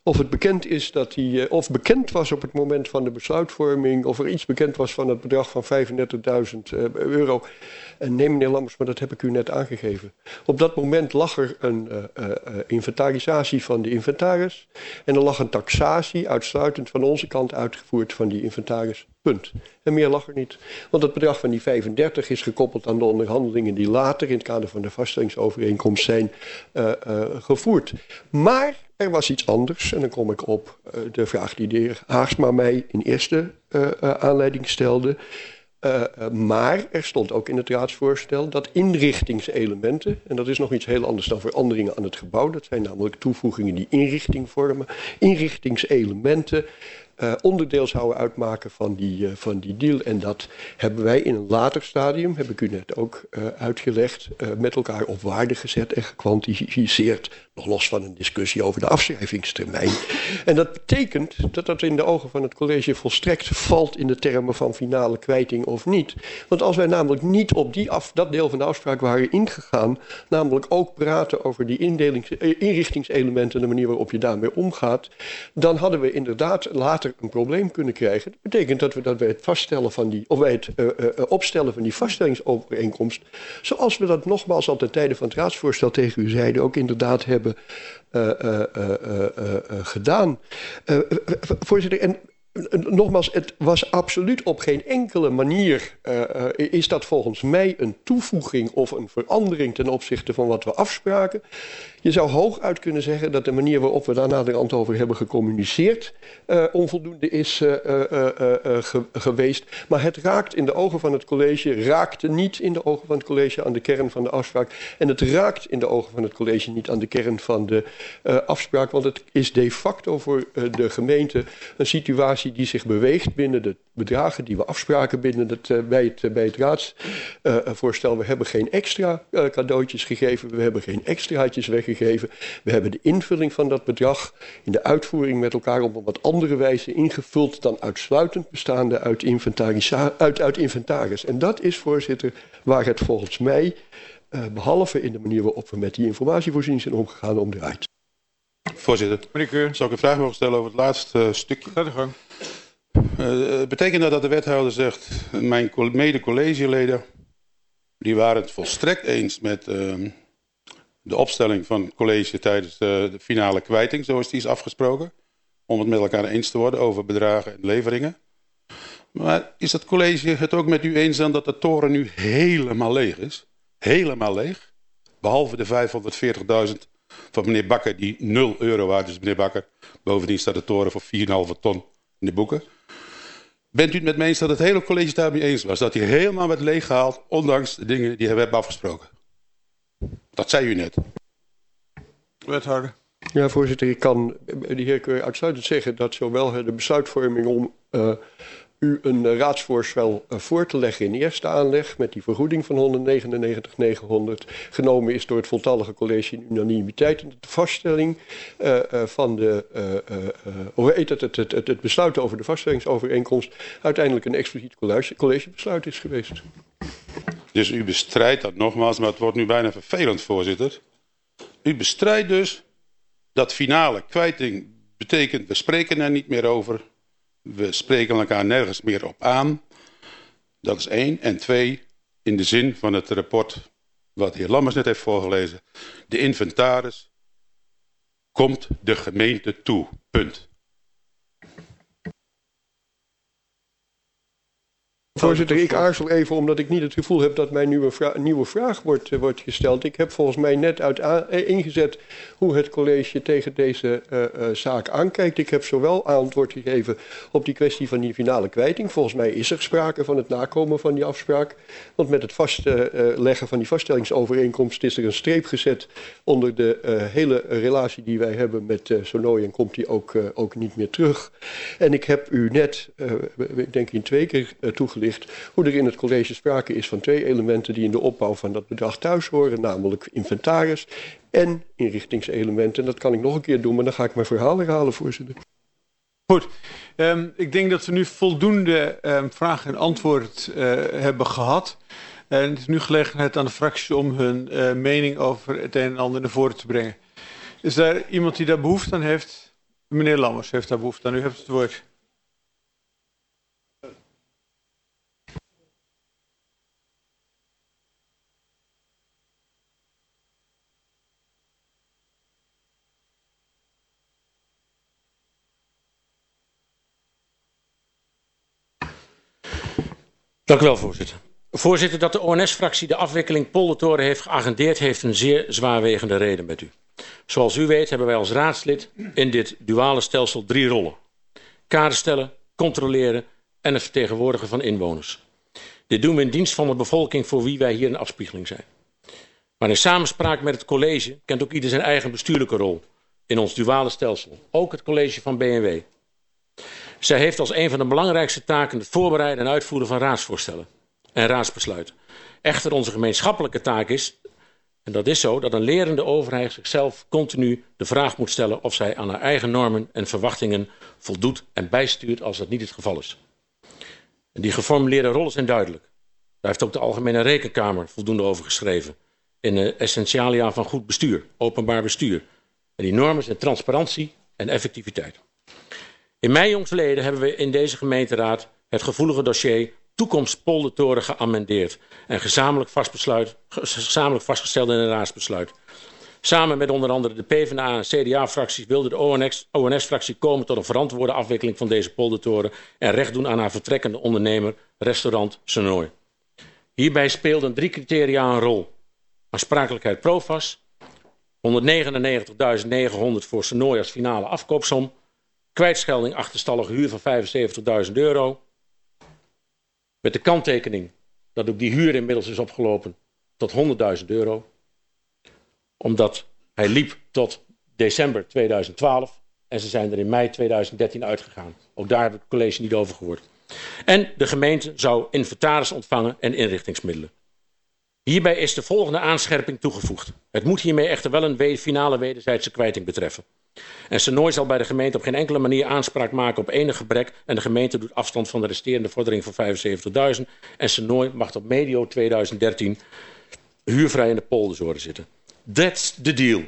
Of het bekend is dat hij, of bekend was op het moment van de besluitvorming, of er iets bekend was van het bedrag van vijfendertigduizend euro. En nee, meneer Lammers, maar dat heb ik u net aangegeven. Op dat moment lag er een uh, uh, inventarisatie van de inventaris. En er lag een taxatie uitsluitend van onze kant uitgevoerd van die inventaris. Punt. En meer lag er niet. Want het bedrag van die vijfendertig is gekoppeld aan de onderhandelingen die later in het kader van de vaststellingsovereenkomst zijn uh, uh, gevoerd. Maar er was iets anders. En dan kom ik op uh, de vraag die de heer Haagsma mij in eerste uh, uh, aanleiding stelde. Uh, uh, maar er stond ook in het raadsvoorstel dat inrichtingselementen, en dat is nog iets heel anders dan veranderingen aan het gebouw, dat zijn namelijk toevoegingen die inrichting vormen, inrichtingselementen uh, onderdeel zouden uitmaken van die, uh, van die deal. En dat hebben wij in een later stadium, heb ik u net ook uh, uitgelegd, uh, met elkaar op waarde gezet en gekwantificeerd, nog los van een discussie over de afschrijvingstermijn. En dat betekent dat dat in de ogen van het college volstrekt valt in de termen van finale kwijting of niet. Want als wij namelijk niet op die af, dat deel van de afspraak waren ingegaan, namelijk ook praten over die indelings, inrichtingselementen en de manier waarop je daarmee omgaat, dan hadden we inderdaad later een probleem kunnen krijgen. Dat betekent dat we dat bij het vaststellen van die, of bij het uh, uh, opstellen van die vaststellingsovereenkomst, zoals we dat nogmaals al ten tijde van het raadsvoorstel tegen u zeiden, ook inderdaad hebben Uh, uh, uh, uh, uh, gedaan. Uh, voorzitter, en uh, nogmaals, het was absoluut op geen enkele manier, uh, uh, is dat volgens mij een toevoeging of een verandering ten opzichte van wat we afspraken. Je zou hooguit kunnen zeggen dat de manier waarop we daar naderhand over hebben gecommuniceerd uh, onvoldoende is uh, uh, uh, uh, ge geweest. Maar het raakt in de ogen van het college, raakte niet in de ogen van het college aan de kern van de afspraak. En het raakt in de ogen van het college niet aan de kern van de uh, afspraak. Want het is de facto voor uh, de gemeente een situatie die zich beweegt binnen de bedragen die we afspraken binnen het, uh, bij, het, uh, bij het raadsvoorstel. Uh, we hebben geen extra uh, cadeautjes gegeven, we hebben geen extraatjes weggegeven. We hebben de invulling van dat bedrag in de uitvoering met elkaar op een wat andere wijze ingevuld dan uitsluitend bestaande uit, uit, uit inventaris. En dat is, voorzitter, waar het volgens mij, uh, behalve in de manier waarop we met die informatievoorziening zijn omgegaan, om draait. Voorzitter, meneer Keur, zou ik een vraag mogen stellen over het laatste uh, stukje? Ga de gang. Uh, betekent dat dat de wethouder zegt, mijn mede-collegeleden, die waren het volstrekt eens met uh, de opstelling van het college tijdens uh, de finale kwijting, zoals die is afgesproken, om het met elkaar eens te worden over bedragen en leveringen. Maar is het college het ook met u eens dan dat de toren nu helemaal leeg is? Helemaal leeg? Behalve de vijfhonderdveertigduizend van meneer Bakker, die nul euro waard is, meneer Bakker. Bovendien staat de toren voor vier komma vijf ton in de boeken. Bent u het met me eens dat het hele college daarmee eens was? Dat hij helemaal werd leeggehaald, ondanks de dingen die we hebben afgesproken? Dat zei u net. Wethouder. Ja, voorzitter, ik kan de heer Keur uitsluitend zeggen dat zowel de besluitvorming om uh, u een uh, raadsvoorstel uh, voor te leggen in eerste aanleg met die vergoeding van honderdnegenennegentig negenhonderd genomen is door het voltallige college in unanimiteit. En de vaststelling uh, uh, van de, uh, uh, uh, hoe heet het, het, het, het, het besluit over de vaststellingsovereenkomst uiteindelijk een expliciet college, collegebesluit is geweest. Dus u bestrijdt dat nogmaals, maar het wordt nu bijna vervelend, voorzitter. U bestrijdt dus dat finale kwijting betekent, we spreken er niet meer over. We spreken elkaar nergens meer op aan. Dat is één. En twee, in de zin van het rapport wat de heer Lammers net heeft voorgelezen. De inventaris komt de gemeente toe. Punt. Voorzitter, ik aarzel even omdat ik niet het gevoel heb dat mij nu een, vra een nieuwe vraag wordt, uh, wordt gesteld. Ik heb volgens mij net uit ingezet hoe het college tegen deze uh, uh, zaak aankijkt. Ik heb zowel antwoord gegeven op die kwestie van die finale kwijting. Volgens mij is er sprake van het nakomen van die afspraak. Want met het vastleggen uh, van die vaststellingsovereenkomst is er een streep gezet onder de uh, hele relatie die wij hebben met uh, Sonoy en komt die ook, uh, ook niet meer terug. En ik heb u net, uh, ik denk in twee keer uh, toegelicht, hoe er in het college sprake is van twee elementen die in de opbouw van dat bedrag thuis horen, namelijk inventaris en inrichtingselementen. En dat kan ik nog een keer doen, maar dan ga ik mijn verhaal herhalen, voorzitter. Goed, um, ik denk dat we nu voldoende um, vraag en antwoord uh, hebben gehad. En het is nu gelegenheid aan de fracties om hun uh, mening over het een en ander naar voren te brengen. Is er iemand die daar behoefte aan heeft? Meneer Lammers heeft daar behoefte aan. U hebt het woord. Dank u wel, voorzitter. Voorzitter, dat de O N S-fractie de afwikkeling Poldertoren heeft geagendeerd, heeft een zeer zwaarwegende reden met u. Zoals u weet hebben wij als raadslid in dit duale stelsel drie rollen. Kader stellen, controleren en het vertegenwoordigen van inwoners. Dit doen we in dienst van de bevolking voor wie wij hier een afspiegeling zijn. Maar in samenspraak met het college kent ook ieder zijn eigen bestuurlijke rol in ons duale stelsel. Ook het college van B N W. Zij heeft als een van de belangrijkste taken het voorbereiden en uitvoeren van raadsvoorstellen en raadsbesluiten. Echter, onze gemeenschappelijke taak is, en dat is zo, dat een lerende overheid zichzelf continu de vraag moet stellen of zij aan haar eigen normen en verwachtingen voldoet en bijstuurt als dat niet het geval is. En die geformuleerde rollen zijn duidelijk. Daar heeft ook de Algemene Rekenkamer voldoende over geschreven. In de essentialia van goed bestuur, openbaar bestuur. En die normen zijn transparantie en effectiviteit. In mei jongstleden hebben we in deze gemeenteraad het gevoelige dossier Toekomst Poldertoren geamendeerd en gezamenlijk, gezamenlijk vastgesteld in een raadsbesluit. Samen met onder andere de PvdA en C D A-fracties wilde de O N S-fractie komen tot een verantwoorde afwikkeling van deze poldertoren en recht doen aan haar vertrekkende ondernemer, restaurant Sonoy. Hierbij speelden drie criteria een rol. Aansprakelijkheid Profas, honderdnegenennegentigduizend negenhonderd voor Sonoy als finale afkoopsom, kwijtschelding achterstallige huur van vijfenzeventigduizend euro. Met de kanttekening dat ook die huur inmiddels is opgelopen tot honderdduizend euro. Omdat hij liep tot december tweeduizend twaalf en ze zijn er in mei tweeduizend dertien uitgegaan. Ook daar heb ik het college niet over gehoord. En de gemeente zou inventaris ontvangen en inrichtingsmiddelen. Hierbij is de volgende aanscherping toegevoegd. Het moet hiermee echter wel een finale wederzijdse kwijting betreffen. En Sonoy zal bij de gemeente op geen enkele manier aanspraak maken op enig gebrek en de gemeente doet afstand van de resterende vordering van vijfenzeventigduizend en Sonoy mag tot medio tweeduizend dertien huurvrij in de poldertoren zitten. That's the deal.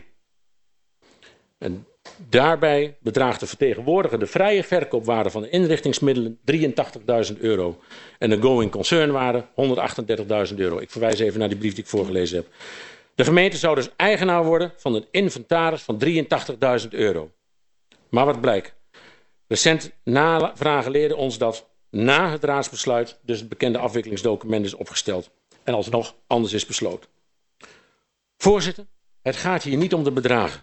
En daarbij bedraagt de vertegenwoordiger de vrije verkoopwaarde van de inrichtingsmiddelen drieëntachtigduizend euro en de going concern waarde honderdachtendertigduizend euro. Ik verwijs even naar die brief die ik voorgelezen heb. De gemeente zou dus eigenaar worden van een inventaris van drieëntachtigduizend euro. Maar wat blijkt? Recent navragen leerden ons dat na het raadsbesluit dus het bekende afwikkelingsdocument is opgesteld en alsnog anders is besloten. Voorzitter, het gaat hier niet om de bedragen.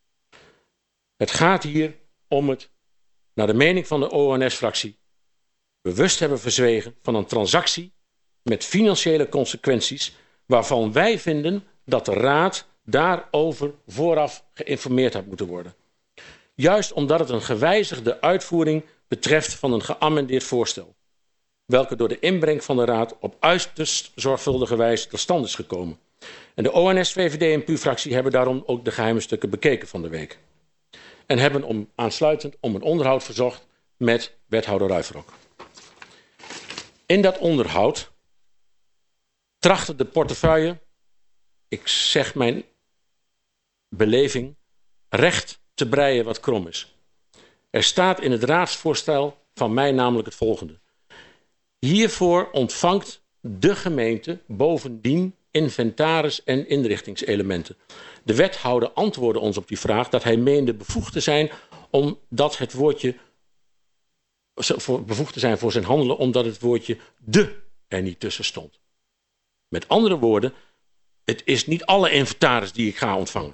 Het gaat hier om het, naar de mening van de O N S-fractie, bewust hebben verzwegen van een transactie met financiële consequenties waarvan wij vinden dat de Raad daarover vooraf geïnformeerd had moeten worden. Juist omdat het een gewijzigde uitvoering betreft van een geamendeerd voorstel, welke door de inbreng van de Raad op uiterst zorgvuldige wijze tot stand is gekomen. En de O N S, V V D en P U-fractie hebben daarom ook de geheime stukken bekeken van de week. En hebben om, aansluitend om een onderhoud verzocht met wethouder Ruiverok. In dat onderhoud trachtte de portefeuille, ik zeg mijn beleving, recht te breien wat krom is. Er staat in het raadsvoorstel van mij namelijk het volgende. Hiervoor ontvangt de gemeente bovendien inventaris en inrichtingselementen. De wethouder antwoordde ons op die vraag dat hij meende bevoegd te zijn omdat het woordje bevoegd te zijn voor zijn handelen omdat het woordje de er niet tussen stond. Met andere woorden, het is niet alle inventaris die ik ga ontvangen.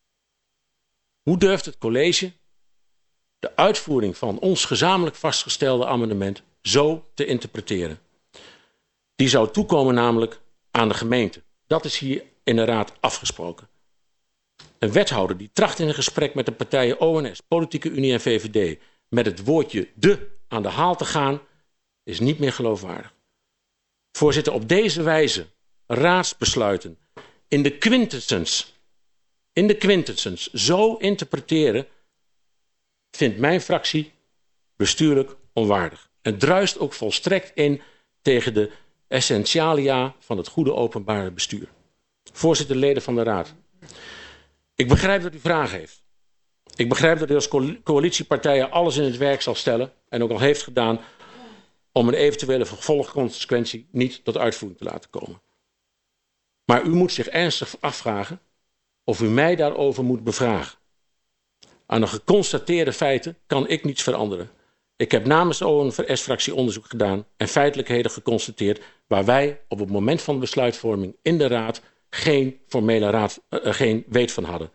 Hoe durft het college de uitvoering van ons gezamenlijk vastgestelde amendement zo te interpreteren? Die zou toekomen namelijk aan de gemeente. Dat is hier in de raad afgesproken. Een wethouder die tracht in een gesprek met de partijen O N S, Politieke Unie en V V D met het woordje de aan de haal te gaan, is niet meer geloofwaardig. Voorzitter, op deze wijze raadsbesluiten in de quintessens, in de quintessens zo interpreteren, vindt mijn fractie bestuurlijk onwaardig. Het druist ook volstrekt in tegen de essentialia van het goede openbare bestuur. Voorzitter, leden van de Raad. Ik begrijp dat u vragen heeft. Ik begrijp dat u als coalitiepartijen alles in het werk zal stellen, en ook al heeft gedaan, om een eventuele vervolgconsequentie niet tot uitvoering te laten komen. Maar u moet zich ernstig afvragen of u mij daarover moet bevragen. Aan de geconstateerde feiten kan ik niets veranderen. Ik heb namens de O N V S-fractie onderzoek gedaan en feitelijkheden geconstateerd waar wij op het moment van besluitvorming in de Raad geen formele raad, uh, geen weet van hadden.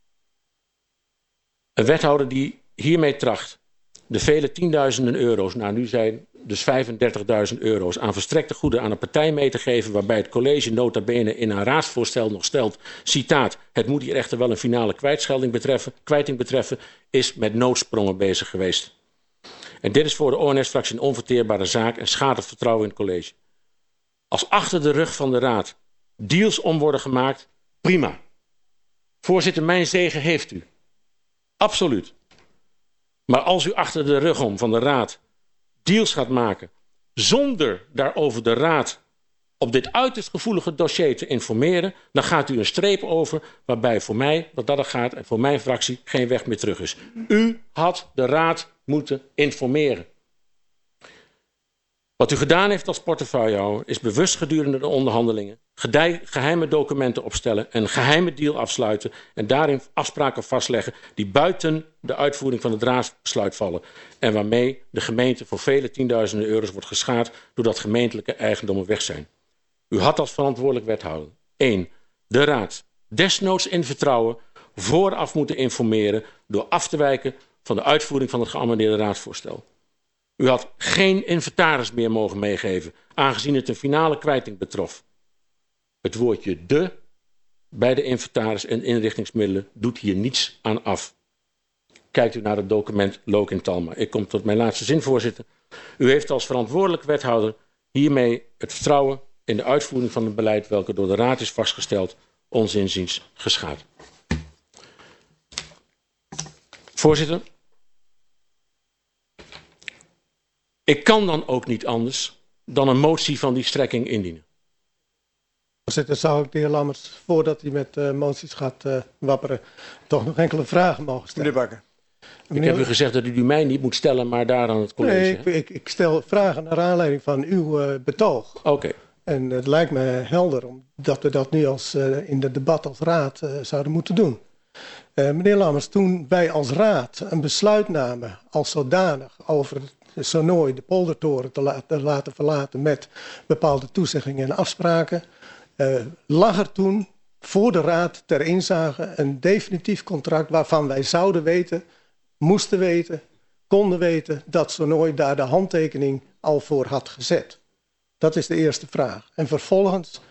Een wethouder die hiermee tracht de vele tienduizenden euro's, nou nu zijn dus vijfendertigduizend euro's, aan verstrekte goeden aan een partij mee te geven, waarbij het college nota bene in haar raadsvoorstel nog stelt, citaat, het moet hier echter wel een finale kwijtschelding betreffen, kwijting betreffen, is met noodsprongen bezig geweest. En dit is voor de O N S-fractie een onverteerbare zaak en schaadt het vertrouwen in het college. Als achter de rug van de Raad deals om worden gemaakt, prima. Voorzitter, mijn zegen heeft u. Absoluut. Maar als u achter de rug om van de Raad deals gaat maken zonder daarover de Raad op dit uiterst gevoelige dossier te informeren, dan gaat u een streep over waarbij voor mij, wat dat gaat, en voor mijn fractie geen weg meer terug is. U had de Raad moeten informeren. Wat u gedaan heeft als portefeuillehouder is bewust gedurende de onderhandelingen geheime documenten opstellen, een geheime deal afsluiten en daarin afspraken vastleggen die buiten de uitvoering van het raadsbesluit vallen en waarmee de gemeente voor vele tienduizenden euro's wordt geschaad doordat gemeentelijke eigendommen weg zijn. U had als verantwoordelijk wethouder één. De Raad desnoods in vertrouwen vooraf moeten informeren door af te wijken van de uitvoering van het geamendeerde raadsvoorstel. U had geen inventaris meer mogen meegeven, aangezien het een finale kwijting betrof. Het woordje de bij de inventaris en inrichtingsmiddelen doet hier niets aan af. Kijkt u naar het document Look in Talma. Ik kom tot mijn laatste zin, voorzitter. U heeft als verantwoordelijk wethouder hiermee het vertrouwen in de uitvoering van het beleid welke door de Raad is vastgesteld, ons inziens geschaad. Voorzitter, ik kan dan ook niet anders dan een motie van die strekking indienen. Voorzitter, zou ik de heer Lammers, voordat hij met uh, moties gaat uh, wapperen, toch nog enkele vragen mogen stellen? Meneer Bakker. Ik heb u gezegd dat u die mij niet moet stellen, maar daar aan het college. Nee, ik, ik, ik stel vragen naar aanleiding van uw uh, betoog. Oké. Okay. En het lijkt me helder dat we dat nu als, uh, in het debat als raad uh, zouden moeten doen. Uh, meneer Lammers, toen wij als raad een besluit namen als zodanig over de Sonoy, de poldertoren, te, la te laten verlaten met bepaalde toezeggingen en afspraken, uh, lag er toen voor de raad ter inzage een definitief contract waarvan wij zouden weten, moesten weten, konden weten dat Sonoy daar de handtekening al voor had gezet. Dat is de eerste vraag. En vervolgens...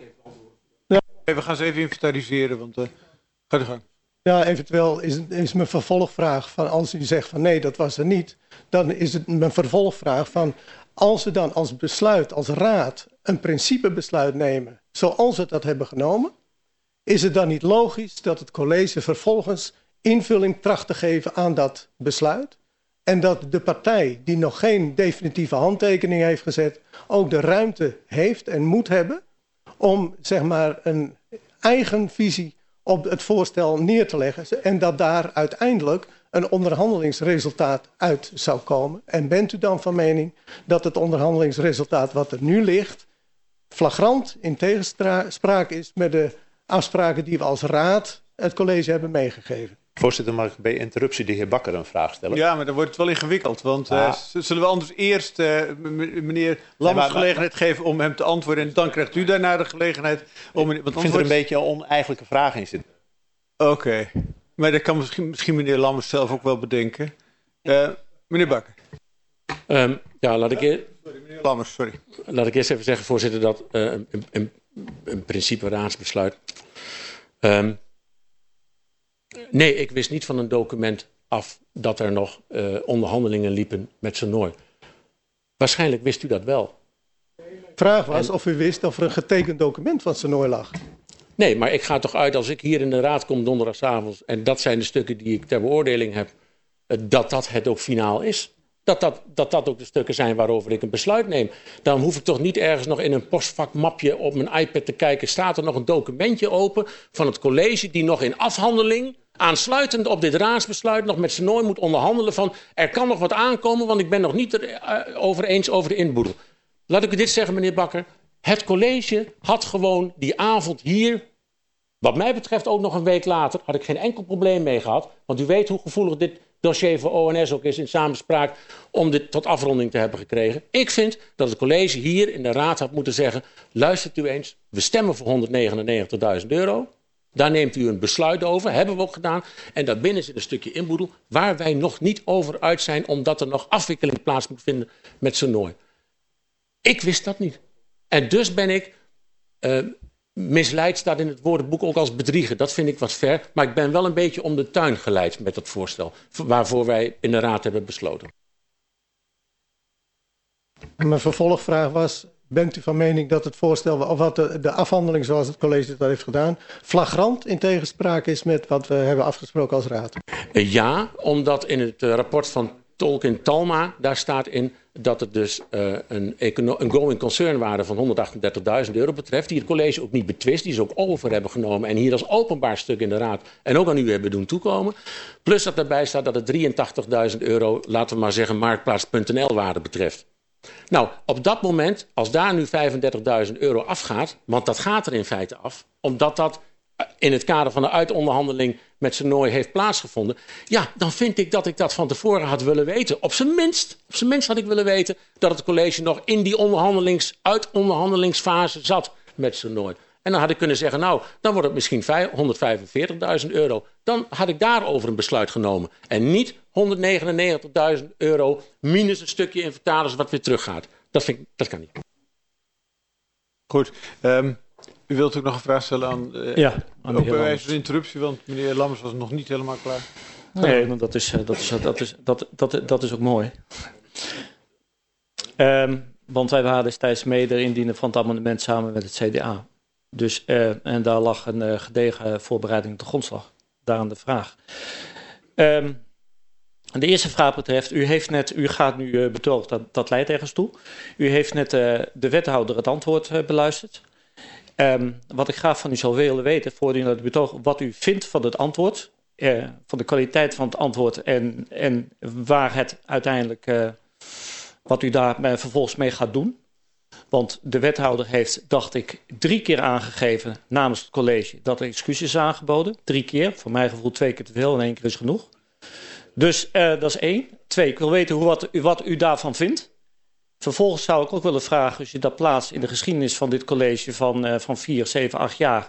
Ja, we gaan ze even inventariseren, want uh, ga de gang. Ja, eventueel is, is mijn vervolgvraag van als u zegt van nee, dat was er niet, dan is het mijn vervolgvraag van als we dan als besluit, als raad, een principebesluit nemen zoals we dat hebben genomen, is het dan niet logisch dat het college vervolgens invulling tracht te geven aan dat besluit en dat de partij die nog geen definitieve handtekening heeft gezet ook de ruimte heeft en moet hebben om zeg maar een eigen visie op het voorstel neer te leggen en dat daar uiteindelijk een onderhandelingsresultaat uit zou komen. En bent u dan van mening dat het onderhandelingsresultaat wat er nu ligt flagrant in tegenspraak is met de afspraken die we als raad het college hebben meegegeven? Voorzitter, mag ik bij interruptie de heer Bakker een vraag stellen? Ja, maar dan wordt het wel ingewikkeld. Want uh, ah. zullen we anders eerst uh, meneer Lammers de gelegenheid geven om hem te antwoorden. En dan krijgt u daarna de gelegenheid om... Ik want vind er een beetje een oneigenlijke vraag in zitten. Oké. Okay. Maar dat kan misschien, misschien meneer Lammers zelf ook wel bedenken. Uh, meneer Bakker. Um, ja, laat ik, eer... sorry, meneer Lammers, sorry. Laat ik eerst even zeggen, voorzitter, dat uh, een, een, een principe raadsbesluit... Um, Nee, ik wist niet van een document af dat er nog uh, onderhandelingen liepen met Sonoy. Waarschijnlijk wist u dat wel. De vraag was en... of u wist of er een getekend document van Sonoy lag. Nee, maar ik ga toch uit als ik hier in de raad kom donderdagavond en dat zijn de stukken die ik ter beoordeling heb, uh, dat dat het ook finaal is. Dat dat, dat dat ook de stukken zijn waarover ik een besluit neem. Dan hoef ik toch niet ergens nog in een postvakmapje op mijn iPad te kijken. Staat er nog een documentje open van het college die nog in afhandeling aansluitend op dit raadsbesluit nog met z'n nooit moet onderhandelen van er kan nog wat aankomen, want ik ben nog niet erover eens over de inboedel. Laat ik u dit zeggen, meneer Bakker. Het college had gewoon die avond hier, wat mij betreft ook nog een week later, had ik geen enkel probleem mee gehad. Want u weet hoe gevoelig dit dossier voor O N S ook is in samenspraak om dit tot afronding te hebben gekregen. Ik vind dat het college hier in de raad had moeten zeggen, luistert u eens, we stemmen voor honderdnegenennegentigduizend euro. Daar neemt u een besluit over, hebben we ook gedaan. En daarbinnen zit een stukje inboedel waar wij nog niet over uit zijn, omdat er nog afwikkeling plaats moet vinden met Sonoy. Ik wist dat niet. En dus ben ik uh, misleid, staat in het woordenboek ook als bedrieger. Dat vind ik wat ver. Maar ik ben wel een beetje om de tuin geleid met dat voorstel. Waarvoor wij in de raad hebben besloten. Mijn vervolgvraag was, bent u van mening dat het voorstel, of wat de, de afhandeling zoals het college dat heeft gedaan, flagrant in tegenspraak is met wat we hebben afgesproken als raad? Uh, ja, omdat in het uh, rapport van Tolkien Talma, daar staat in dat het dus uh, een, een going concern waarde van honderdachtendertigduizend euro betreft, die het college ook niet betwist, die ze ook over hebben genomen en hier als openbaar stuk in de raad en ook aan u hebben doen toekomen. Plus dat daarbij staat dat het drieëntachtigduizend euro, laten we maar zeggen, marktplaats punt n l waarde betreft. Nou, op dat moment, als daar nu vijfendertigduizend euro afgaat, want dat gaat er in feite af, omdat dat in het kader van de uitonderhandeling met Sonoy heeft plaatsgevonden, ja, dan vind ik dat ik dat van tevoren had willen weten. Op zijn minst, op zijn minst had ik willen weten dat het college nog in die onderhandelings, uitonderhandelingsfase zat met Sonoy. En dan had ik kunnen zeggen, nou, dan wordt het misschien honderdvijfenveertigduizend euro. Dan had ik daarover een besluit genomen. En niet honderdnegenennegentigduizend euro minus een stukje inventaris wat weer teruggaat. Dat, vind ik, dat kan niet. Goed. Um, u wilt ook nog een vraag stellen aan... Uh, ja, aan ook bij wijze van interruptie, want meneer Lammers was nog niet helemaal klaar. Nee, maar dat is, dat is, dat is, dat, dat, dat is ook mooi. Um, want wij waren destijds mede indienen van het amendement samen met het C D A. Dus, uh, en daar lag een uh, gedegen voorbereiding op de grondslag. Daaraan de vraag. Um, de eerste vraag betreft, u heeft net, u gaat nu uh, betoogd, dat, dat leidt ergens toe. U heeft net uh, de wethouder het antwoord uh, beluisterd. Um, wat ik graag van u zou willen weten, voor u naar het betoog, wat u vindt van het antwoord. Uh, van de kwaliteit van het antwoord en, en waar het uiteindelijk, uh, wat u daar uh, vervolgens mee gaat doen. Want de wethouder heeft, dacht ik, drie keer aangegeven namens het college dat er excuses is aangeboden. Drie keer, voor mijn gevoel twee keer te veel en één keer is genoeg. Dus uh, dat is één. Twee, ik wil weten hoe, wat, wat u daarvan vindt. Vervolgens zou ik ook willen vragen, als je dat plaatst in de geschiedenis van dit college van, uh, van vier, zeven, acht jaar.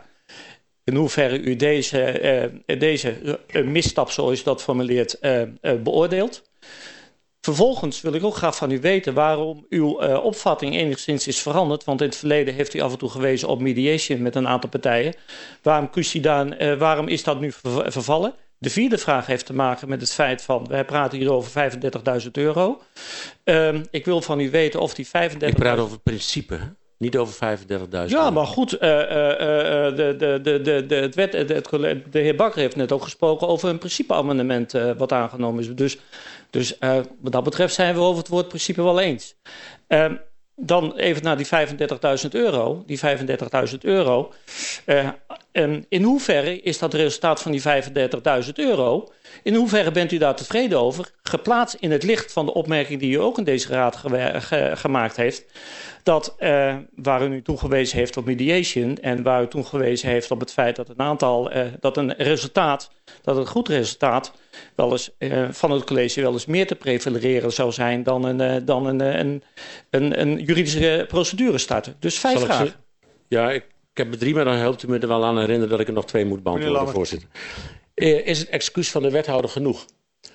In hoeverre u deze, uh, deze uh, misstap, zoals u dat formuleert, uh, uh, beoordeelt. Vervolgens wil ik ook graag van u weten waarom uw uh, opvatting enigszins is veranderd. Want in het verleden heeft u af en toe gewezen op mediation met een aantal partijen. Waarom, dan, uh, waarom is dat nu ver- vervallen? De vierde vraag heeft te maken met het feit van, wij praten hier over vijfendertigduizend euro. Uh, ik wil van u weten of die vijfendertigduizend... Ik praat over het principe, hè? Niet over vijfendertigduizend. Ja, maar goed, uh, uh, uh, de, de, de, de, de, het wet, de, de, de heer Bakker heeft net ook gesproken over een principeamendement uh, wat aangenomen is. Dus, dus uh, wat dat betreft zijn we over het woord principe wel eens. Uh, dan even naar die vijfendertigduizend euro. Die vijfendertigduizend euro. Uh, um, in hoeverre is dat resultaat van die vijfendertigduizend euro? In hoeverre bent u daar tevreden over? Geplaatst in het licht van de opmerking die u ook in deze raad ge- ge- gemaakt heeft. Dat uh, waar u nu toegewezen heeft op mediation en waar u toegewezen heeft op het feit dat een aantal, uh, dat een resultaat, dat een goed resultaat wel eens uh, van het college wel eens meer te prevaleren zou zijn dan een, uh, dan een, uh, een, een, een juridische procedure starten. Dus vijf Zal vragen. Ik ja, ik, ik heb er drie, maar dan helpt u me er wel aan herinneren dat ik er nog twee moet beantwoorden, voorzitter. Uh, is het excuus van de wethouder genoeg?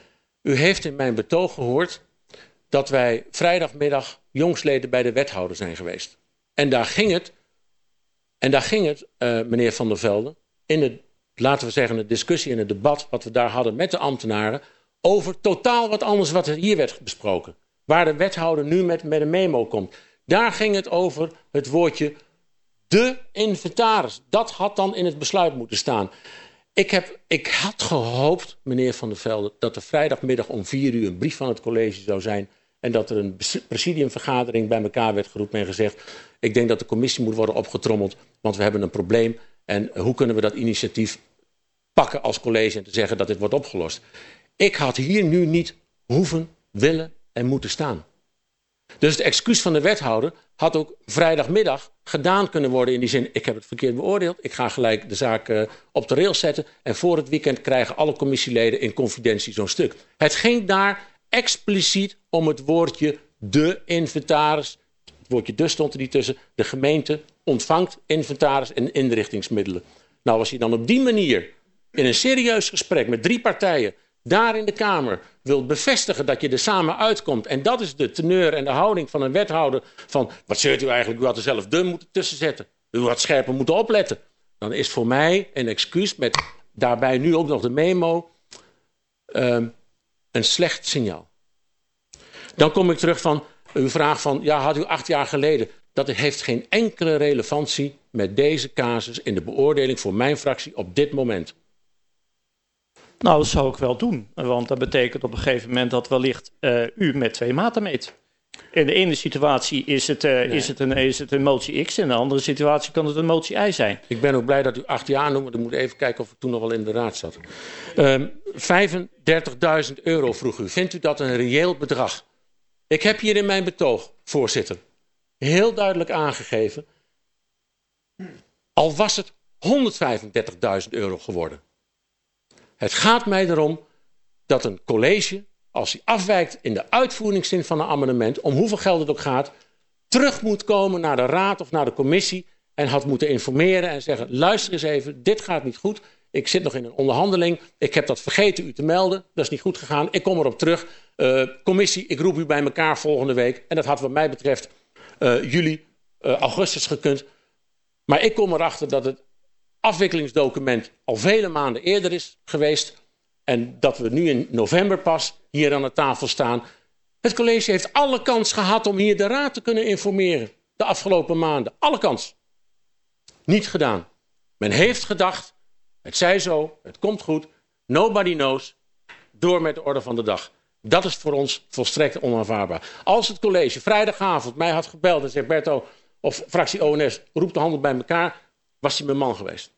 U heeft in mijn betoog gehoord dat wij vrijdagmiddag jongsleden bij de wethouder zijn geweest. En daar ging het, en daar ging het, uh, meneer Van der Velde, in het, laten we zeggen, de discussie en het debat wat we daar hadden met de ambtenaren, over totaal wat anders wat er hier werd besproken. Waar de wethouder nu met, met een memo komt. Daar ging het over het woordje de inventaris. Dat had dan in het besluit moeten staan. Ik, heb, ik had gehoopt, meneer Van der Velde, dat er vrijdagmiddag om vier uur een brief van het college zou zijn en dat er een presidiumvergadering bij elkaar werd geroepen en gezegd, ik denk dat de commissie moet worden opgetrommeld, want we hebben een probleem en hoe kunnen we dat initiatief pakken als college en te zeggen dat dit wordt opgelost. Ik had hier nu niet hoeven, willen en moeten staan. Dus het excuus van de wethouder had ook vrijdagmiddag gedaan kunnen worden in die zin, ik heb het verkeerd beoordeeld, ik ga gelijk de zaak uh, op de rails zetten en voor het weekend krijgen alle commissieleden in confidentie zo'n stuk. Het ging daar expliciet om het woordje de inventaris. Het woordje de stond er niet tussen. De gemeente ontvangt inventaris en inrichtingsmiddelen. Nou, als je dan op die manier in een serieus gesprek met drie partijen daar in de Kamer wilt bevestigen dat je er samen uitkomt. En dat is de teneur en de houding van een wethouder. Van, wat zeurt u eigenlijk? U had er zelf de moeten tussen zetten. U had scherper moeten opletten. Dan is voor mij een excuus met daarbij nu ook nog de memo um, een slecht signaal. Dan kom ik terug van uw vraag van, ja, had u acht jaar geleden. Dat heeft geen enkele relevantie met deze casus in de beoordeling voor mijn fractie op dit moment. Nou, dat zou ik wel doen. Want dat betekent op een gegeven moment dat wellicht uh, u met twee maten meet. In de ene situatie is het, uh, nee. is, het een, is het een motie X. In de andere situatie kan het een motie Y zijn. Ik ben ook blij dat u acht jaar noemt. Ik moet even kijken of ik toen nog wel in de raad zat. Um, vijfendertigduizend euro vroeg u. Vindt u dat een reëel bedrag? Ik heb hier in mijn betoog, voorzitter, heel duidelijk aangegeven. Al was het honderdvijfendertigduizend euro geworden. Het gaat mij erom dat een college, als hij afwijkt in de uitvoeringszin van een amendement, om hoeveel geld het ook gaat, terug moet komen naar de raad of naar de commissie en had moeten informeren en zeggen, luister eens even, dit gaat niet goed. Ik zit nog in een onderhandeling. Ik heb dat vergeten u te melden. Dat is niet goed gegaan. Ik kom erop terug. Uh, commissie, ik roep u bij elkaar volgende week. En dat had wat mij betreft uh, juli, uh, augustus gekund. Maar ik kom erachter dat het afwikkelingsdocument al vele maanden eerder is geweest. En dat we nu in november pas hier aan de tafel staan. Het college heeft alle kans gehad om hier de raad te kunnen informeren. De afgelopen maanden. Alle kans. Niet gedaan. Men heeft gedacht, het zij zo, het komt goed. Nobody knows. Door met de orde van de dag. Dat is voor ons volstrekt onaanvaardbaar. Als het college vrijdagavond mij had gebeld en zegt, Berto, of fractie O N S, roep de handen bij elkaar, was hij mijn man geweest.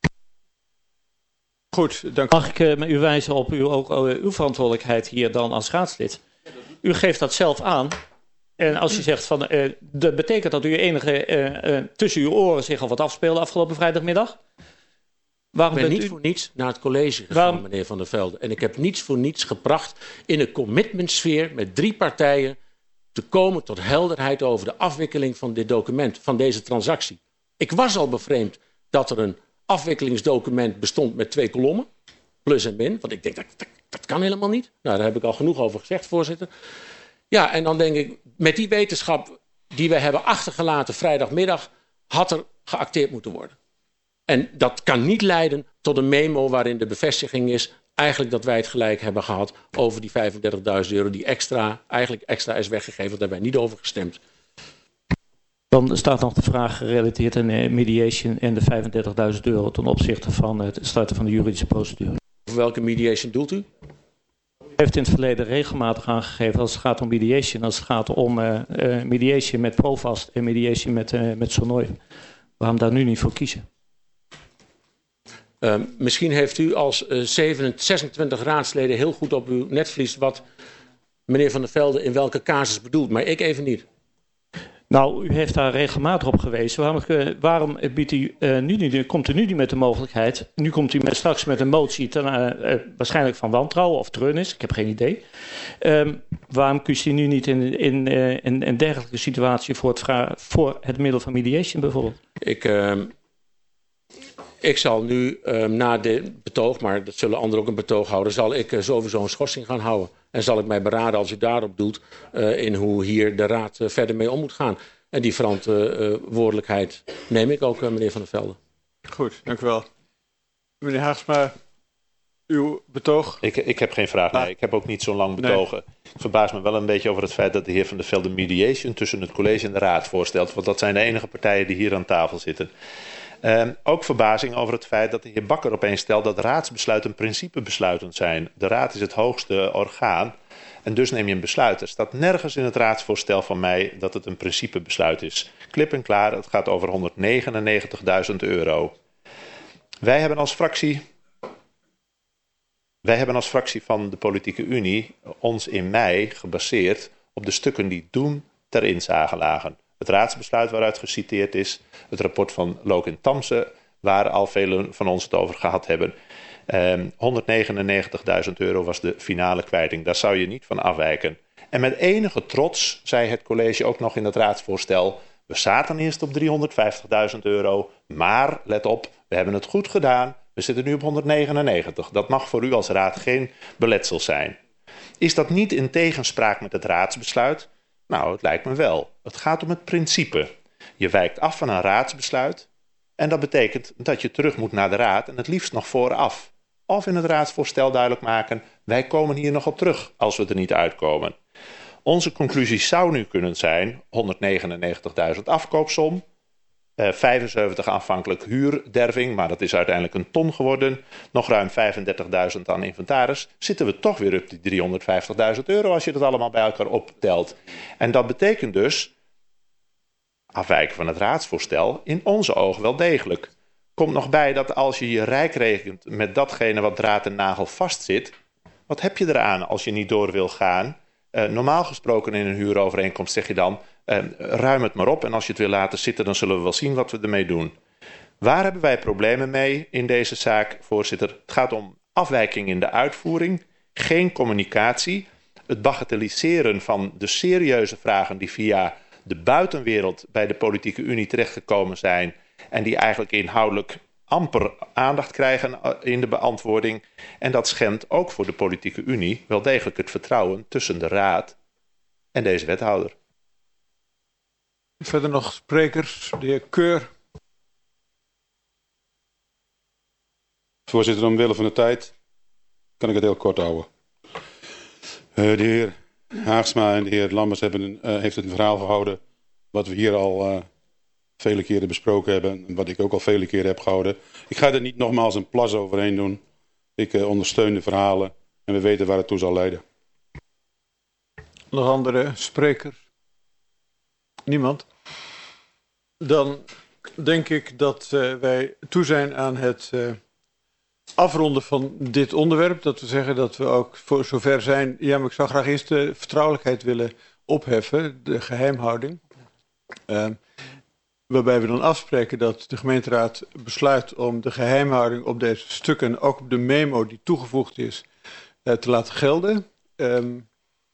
Goed, dank u. Mag ik uh, u wijzen op uw, ook, uh, uw verantwoordelijkheid hier dan als raadslid? U geeft dat zelf aan. En als u zegt van, uh, dat betekent dat u enige uh, uh, tussen uw oren zich al wat afspeelde afgelopen vrijdagmiddag? Waarom ik ben bent niet u... voor niets naar het college gegaan, Waarom... meneer Van der Velde. En ik heb niets voor niets gebracht in een commitmentsfeer met drie partijen te komen tot helderheid over de afwikkeling van dit document, van deze transactie. Ik was al bevreemd dat er een afwikkelingsdocument bestond met twee kolommen, plus en min, want ik denk dat, dat, dat kan helemaal niet. Nou, daar heb ik al genoeg over gezegd, voorzitter. Ja, en dan denk ik, met die wetenschap die we hebben achtergelaten vrijdagmiddag, had er geacteerd moeten worden. En dat kan niet leiden tot een memo waarin de bevestiging is eigenlijk dat wij het gelijk hebben gehad over die vijfendertigduizend euro die extra, eigenlijk extra is weggegeven. Daar hebben wij niet over gestemd. Dan staat nog de vraag gerelateerd aan mediation en de vijfendertigduizend euro ten opzichte van het starten van de juridische procedure. Over welke mediation doelt u? U heeft in het verleden regelmatig aangegeven als het gaat om mediation, als het gaat om uh, uh, mediation met Provast en mediation met, uh, met Sonoy. Waarom daar nu niet voor kiezen? Uh, misschien heeft u als uh, zesentwintig raadsleden heel goed op uw netvlies wat meneer Van der Velde in welke casus bedoelt, maar ik even niet. Nou, u heeft daar regelmatig op gewezen. Waarom, uh, waarom biedt u, uh, nu niet, komt u nu niet met de mogelijkheid? Nu komt u met, straks met een motie, ten, uh, uh, waarschijnlijk van wantrouwen of treurnis, ik heb geen idee. Um, waarom kiest u nu niet in, in, uh, in een dergelijke situatie voor het, vra- voor het middel van mediation bijvoorbeeld? Ik... Uh... Ik zal nu uh, na dit betoog, maar dat zullen anderen ook een betoog houden, zal ik uh, sowieso een schorsing gaan houden. En zal ik mij beraden als u daarop doet uh, in hoe hier de raad uh, verder mee om moet gaan. En die verantwoordelijkheid neem ik ook, uh, meneer Van der Velde. Goed, dank u wel. Meneer Haagsma, uw betoog? Ik, ik heb geen vraag, nee. Ik heb ook niet zo lang betogen. Nee. Ik verbaas me wel een beetje over het feit dat de heer Van der Velde mediation tussen het college en de raad voorstelt. Want dat zijn de enige partijen die hier aan tafel zitten. Uh, ook verbazing over het feit dat de heer Bakker opeens stelt dat raadsbesluiten principebesluitend zijn. De raad is het hoogste orgaan en dus neem je een besluit. Er staat nergens in het raadsvoorstel van mij dat het een principebesluit is. Klip en klaar, het gaat over honderdnegenennegentigduizend euro. Wij hebben als fractie Wij hebben als fractie van de Politieke Unie ons in mei gebaseerd op de stukken die toen ter inzage lagen. Het raadsbesluit waaruit geciteerd is, het rapport van Lokin Tamse, waar al velen van ons het over gehad hebben. Um, honderdnegenennegentigduizend euro was de finale kwijting. Daar zou je niet van afwijken. En met enige trots zei het college ook nog in het raadsvoorstel, we zaten eerst op driehonderdvijftigduizend euro, maar let op, we hebben het goed gedaan. We zitten nu op honderdnegenennegentig. Dat mag voor u als raad geen beletsel zijn. Is dat niet in tegenspraak met het raadsbesluit? Nou, het lijkt me wel. Het gaat om het principe. Je wijkt af van een raadsbesluit en dat betekent dat je terug moet naar de raad en het liefst nog vooraf. Of in het raadsvoorstel duidelijk maken, wij komen hier nog op terug als we er niet uitkomen. Onze conclusie zou nu kunnen zijn, honderdnegenennegentigduizend afkoopsom, Uh, vijfenzeventig aanvankelijk huurderving, maar dat is uiteindelijk een ton geworden. Nog ruim vijfendertigduizend aan inventaris. Zitten we toch weer op die driehonderdvijftigduizend euro als je dat allemaal bij elkaar optelt. En dat betekent dus, afwijken van het raadsvoorstel, in onze ogen wel degelijk. Komt nog bij dat als je je rijk rekent met datgene wat draad en nagel vastzit, wat heb je eraan als je niet door wil gaan? Uh, normaal gesproken in een huurovereenkomst zeg je dan, Uh, ruim het maar op en als je het wil laten zitten, dan zullen we wel zien wat we ermee doen. Waar hebben wij problemen mee in deze zaak, voorzitter? Het gaat om afwijking in de uitvoering, geen communicatie, het bagatelliseren van de serieuze vragen die via de buitenwereld bij de Politieke Unie terechtgekomen zijn en die eigenlijk inhoudelijk amper aandacht krijgen in de beantwoording. En dat schendt ook voor de Politieke Unie wel degelijk het vertrouwen tussen de Raad en deze wethouder. Verder nog sprekers, de heer Keur. Voorzitter, omwille van de tijd kan ik het heel kort houden. Uh, de heer Haagsma en de heer Lammers hebben een, uh, heeft een verhaal gehouden wat we hier al uh, vele keren besproken hebben en wat ik ook al vele keren heb gehouden. Ik ga er niet nogmaals een plas overheen doen. Ik uh, ondersteun de verhalen en we weten waar het toe zal leiden. Nog andere sprekers? Niemand? Dan denk ik dat uh, wij toe zijn aan het uh, afronden van dit onderwerp. Dat we zeggen dat we ook voor zover zijn. Ja, maar ik zou graag eerst de vertrouwelijkheid willen opheffen, de geheimhouding. Uh, waarbij we dan afspreken dat de gemeenteraad besluit om de geheimhouding op deze stukken, ook op de memo die toegevoegd is, uh, te laten gelden. Um,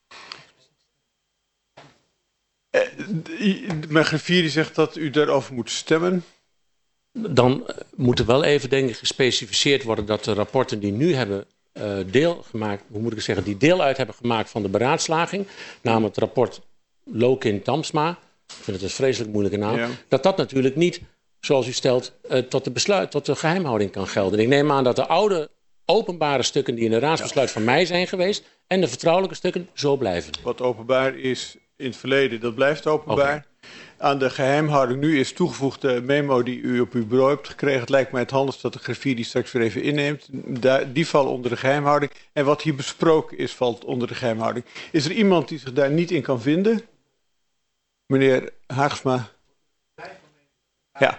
Mijn griffier die zegt dat u daarover moet stemmen. Dan moet er wel even denk ik gespecificeerd worden dat de rapporten die nu hebben uh, deel gemaakt, hoe moet ik zeggen, die deel uit hebben gemaakt van de beraadslaging, namelijk het rapport Lokin Tamsma, ik vind het een vreselijk moeilijke naam, ja. dat dat natuurlijk niet, zoals u stelt, uh, tot de besluit, tot de geheimhouding kan gelden. Ik neem aan dat de oude openbare stukken die in het raadsbesluit ja. van mei zijn geweest en de vertrouwelijke stukken zo blijven. Wat openbaar is in het verleden, dat blijft openbaar. Okay. Aan de geheimhouding nu is toegevoegd de memo die u op uw bureau hebt gekregen. Het lijkt mij het handigst dat de griffier die straks weer even inneemt. Die vallen onder de geheimhouding. En wat hier besproken is, valt onder de geheimhouding. Is er iemand die zich daar niet in kan vinden? Meneer Haagsma? Ja.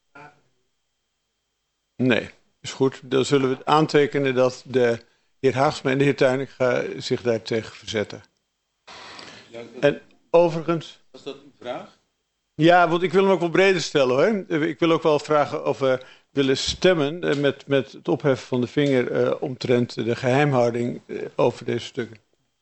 Nee, is goed. Dan zullen we aantekenen dat de heer Haagsma en de heer Tuininga zich daar tegen verzetten. En overigens... Was dat een vraag? Ja, want ik wil hem ook wel breder stellen hoor. Ik wil ook wel vragen of we willen stemmen met, met het opheffen van de vinger uh, omtrent de geheimhouding uh, over deze stukken.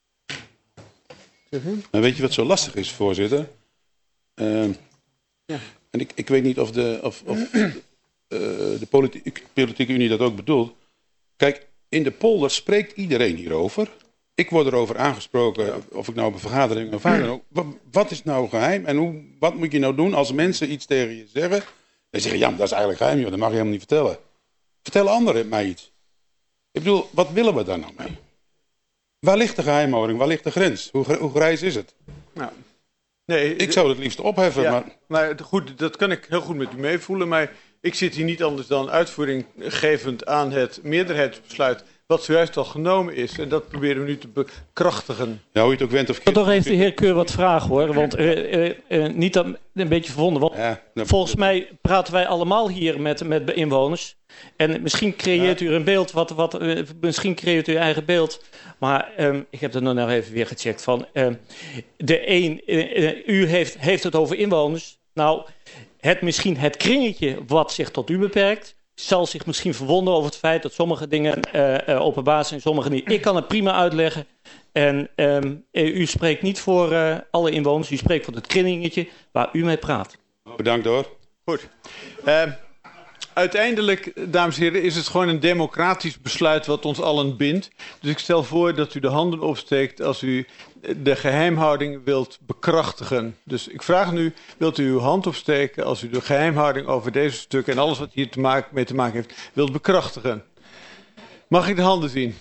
Maar weet je wat zo lastig is, voorzitter? Uh, ja. En ik, ik weet niet of de, of, of, uh, de politieke, politieke Unie dat ook bedoelt. Kijk, in de polder spreekt iedereen hierover. Ik word erover aangesproken, ja. of ik nou op een vergadering of waar dan ook. Wat, wat is nou geheim en hoe, wat moet je nou doen als mensen iets tegen je zeggen? Dan zeggen ja, maar dat is eigenlijk geheim, joh, dat mag je helemaal niet vertellen. Vertellen anderen mij iets. Ik bedoel, wat willen we daar nou mee? Waar ligt de geheimhouding? Waar ligt de grens? Hoe, hoe grijs is het? Nou, nee, ik zou het liefst opheffen. Ja, maar... maar goed, dat kan ik heel goed met u meevoelen. Maar ik zit hier niet anders dan uitvoering gevend aan het meerderheidsbesluit wat zojuist al genomen is. En dat proberen we nu te bekrachtigen. Ja, hoe je het ook went of keert. Toch heeft de heer Keur wat vragen hoor. Want uh, uh, uh, niet dat, een beetje verwonderd. Want ja, nou, volgens mij praten wij allemaal hier met, met inwoners. En misschien creëert ja. u een beeld. Wat, wat, uh, misschien creëert u uw eigen beeld. Maar um, ik heb er nog even weer gecheckt van. Uh, de een, uh, uh, u heeft, heeft het over inwoners. Nou, het, misschien het kringetje wat zich tot u beperkt. Zal zich misschien verwonderen over het feit dat sommige dingen uh, uh, openbaar zijn, sommige niet. Ik kan het prima uitleggen. En um, u spreekt niet voor uh, alle inwoners, u spreekt voor het kringetje waar u mee praat. Bedankt hoor. Goed. Uh, uiteindelijk, dames en heren, is het gewoon een democratisch besluit wat ons allen bindt. Dus ik stel voor dat u de handen opsteekt als u de geheimhouding wilt bekrachtigen. Dus ik vraag nu, wilt u uw hand opsteken als u de geheimhouding over deze stukken en alles wat hier te maken, mee te maken heeft, wilt bekrachtigen? Mag ik de handen zien?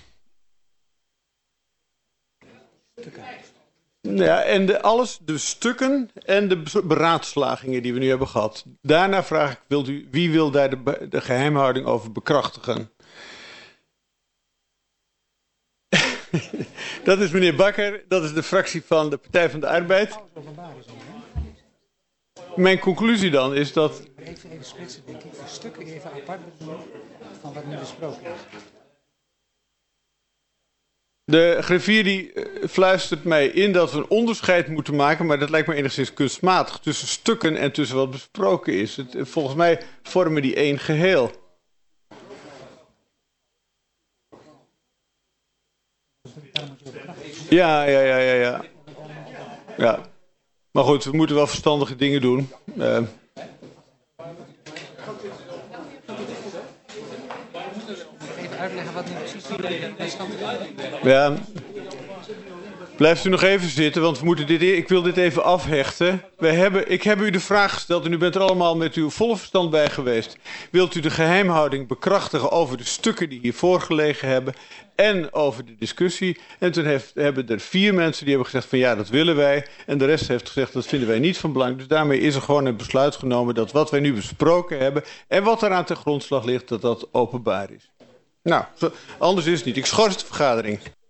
Ja, en de, alles, de stukken en de beraadslagingen die we nu hebben gehad. Daarna vraag ik, wilt u, wie wil daar de, de geheimhouding over bekrachtigen? Dat is meneer Bakker, dat is de fractie van de Partij van de Arbeid. Mijn conclusie dan is dat... Even, even splitsen, denk ik. De stukken even apart bedoelen van wat nu besproken is. De griffier die fluistert mij in dat we een onderscheid moeten maken, maar dat lijkt me enigszins kunstmatig, tussen stukken en tussen wat besproken is. Het, volgens mij vormen die één geheel. Ja, ja, ja, ja, ja. Ja. Maar goed, we moeten wel verstandige dingen doen. Uh. Even uitleggen wat nu precies de stand is. Ja. Blijft u nog even zitten, want we moeten dit, ik wil dit even afhechten. We hebben, ik heb u de vraag gesteld en u bent er allemaal met uw volle verstand bij geweest. Wilt u de geheimhouding bekrachtigen over de stukken die hier voorgelegen hebben en over de discussie? En toen heeft, hebben er vier mensen die hebben gezegd van ja, dat willen wij. En de rest heeft gezegd dat vinden wij niet van belang. Dus daarmee is er gewoon een besluit genomen dat wat wij nu besproken hebben en wat eraan ten grondslag ligt, dat dat openbaar is. Nou, anders is het niet. Ik schors de vergadering.